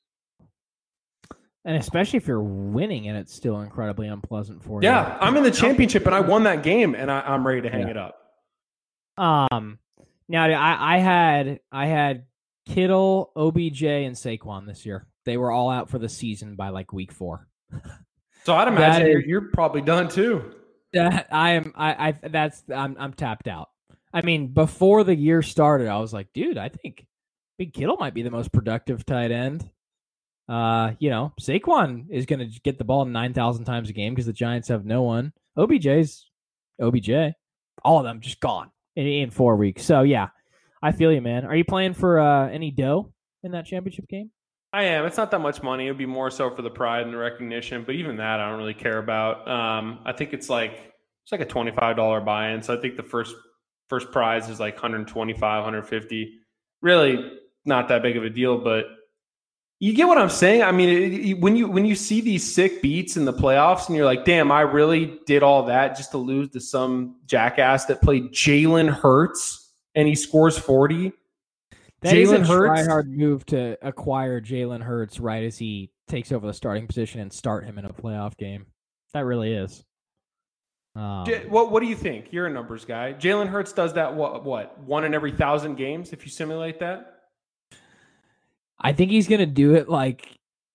And especially if you're winning and it's still incredibly unpleasant for you.
Yeah, I'm in the championship and I won that game and I, I'm ready to hang
yeah.
it up.
Um, now I, I had I had Kittle, O B J, and Saquon this year. They were all out for the season by like week four.
So I'd imagine is, you're, you're probably done too.
That I am. I, I that's I'm I'm tapped out. I mean, before the year started, I was like, dude, I think Big Kittle might be the most productive tight end. Uh, you know, Saquon is going to get the ball nine thousand times a game because the Giants have no one. O B J's O B J. All of them just gone in, in four weeks. So yeah, I feel you, man. Are you playing for uh, any dough in that championship game?
I am. It's not that much money. It would be more so for the pride and the recognition, but even that I don't really care about. Um, I think it's like it's like a twenty-five dollars buy-in. So I think the first first prize is like one twenty-five, one fifty. Really not that big of a deal, but you get what I'm saying? I mean, it, it, when you when you see these sick beats in the playoffs and you're like, damn, I really did all that just to lose to some jackass that played Jalen Hurts and he scores forty.
That Jalen is a Hurts, try-hard move to acquire Jalen Hurts right as he takes over the starting position and start him in a playoff game. That really is. Um,
J- what What do you think? You're a numbers guy. Jalen Hurts does that, what, what, one in every thousand games if you simulate that?
I think he's going to do it like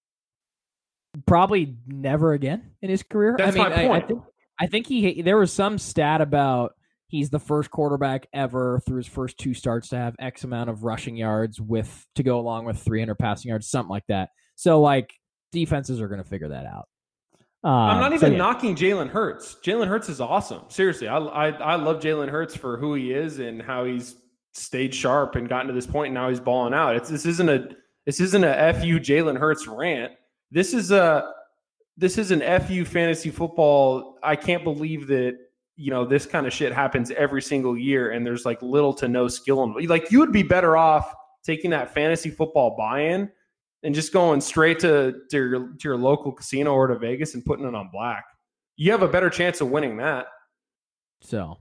probably never again in his career.
That's
I mean,
my point.
I, I, think, I think he there was some stat about he's the first quarterback ever through his first two starts to have X amount of rushing yards with to go along with three hundred passing yards, something like that. So, like, defenses are going to figure that out. Um,
I'm not even
so, yeah.
knocking Jalen Hurts. Jalen Hurts is awesome. Seriously, I, I I love Jalen Hurts for who he is and how he's stayed sharp and gotten to this point, and now he's balling out. It's this isn't a this isn't a F U Jalen Hurts rant. This is a this is an F U fantasy football. I can't believe that. You know, this kind of shit happens every single year and there's like little to no skill in it. Like, you would be better off taking that fantasy football buy-in and just going straight to, to, your, to your local casino or to Vegas and putting it on black. You have a better chance of winning that.
So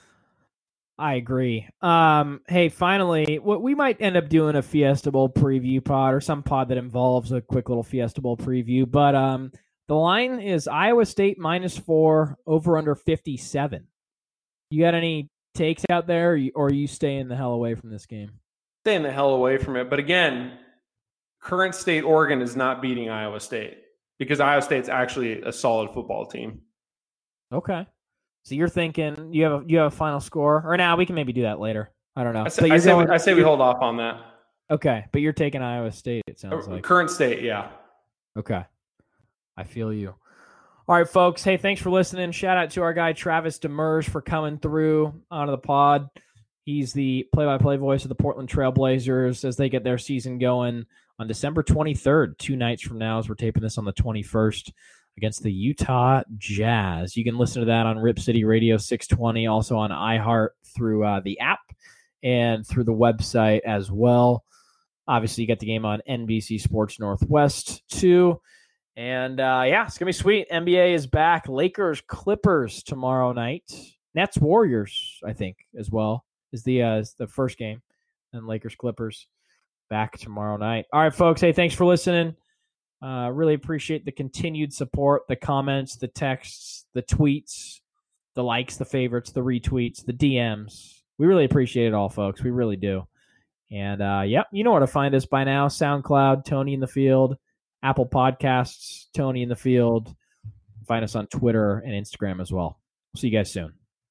I agree. Um, hey, finally, what we might end up doing a Fiesta Bowl preview pod or some pod that involves a quick little Fiesta Bowl preview, but, um, the line is Iowa State minus four, over under fifty-seven. You got any takes out there, or you, or are you staying the hell away from this game?
Staying the hell away from it. But again, current state Oregon is not beating Iowa State because Iowa State's actually a solid football team.
Okay. So you're thinking you have a, you have a final score? Or now we can maybe do that later. I don't know.
I say, I say, going, we, I say we hold off on that.
Okay. But you're taking Iowa State, it sounds like.
Current state, yeah.
Okay. I feel you. All right, folks. Hey, thanks for listening. Shout out to our guy, Travis Demers, for coming through onto the pod. He's the play-by-play voice of the Portland Trailblazers as they get their season going on December twenty-third, two nights from now, as we're taping this on the twenty-first against the Utah Jazz. You can listen to that on Rip City Radio six twenty, also on iHeart through uh, the app and through the website as well. Obviously, you get the game on N B C Sports Northwest, too. And, uh, yeah, it's going to be sweet. N B A is back. Lakers, Clippers tomorrow night. Nets, Warriors, I think, as well, is the, uh, is the first game. And Lakers, Clippers back tomorrow night. All right, folks. Hey, thanks for listening. Uh, really appreciate the continued support, the comments, the texts, the tweets, the likes, the favorites, the retweets, the D Ms. We really appreciate it all, folks. We really do. And, uh, yep, you know where to find us by now. SoundCloud, Tony in the Field. Apple Podcasts, Tony in the Field. Find us on Twitter and Instagram as well. See you guys soon.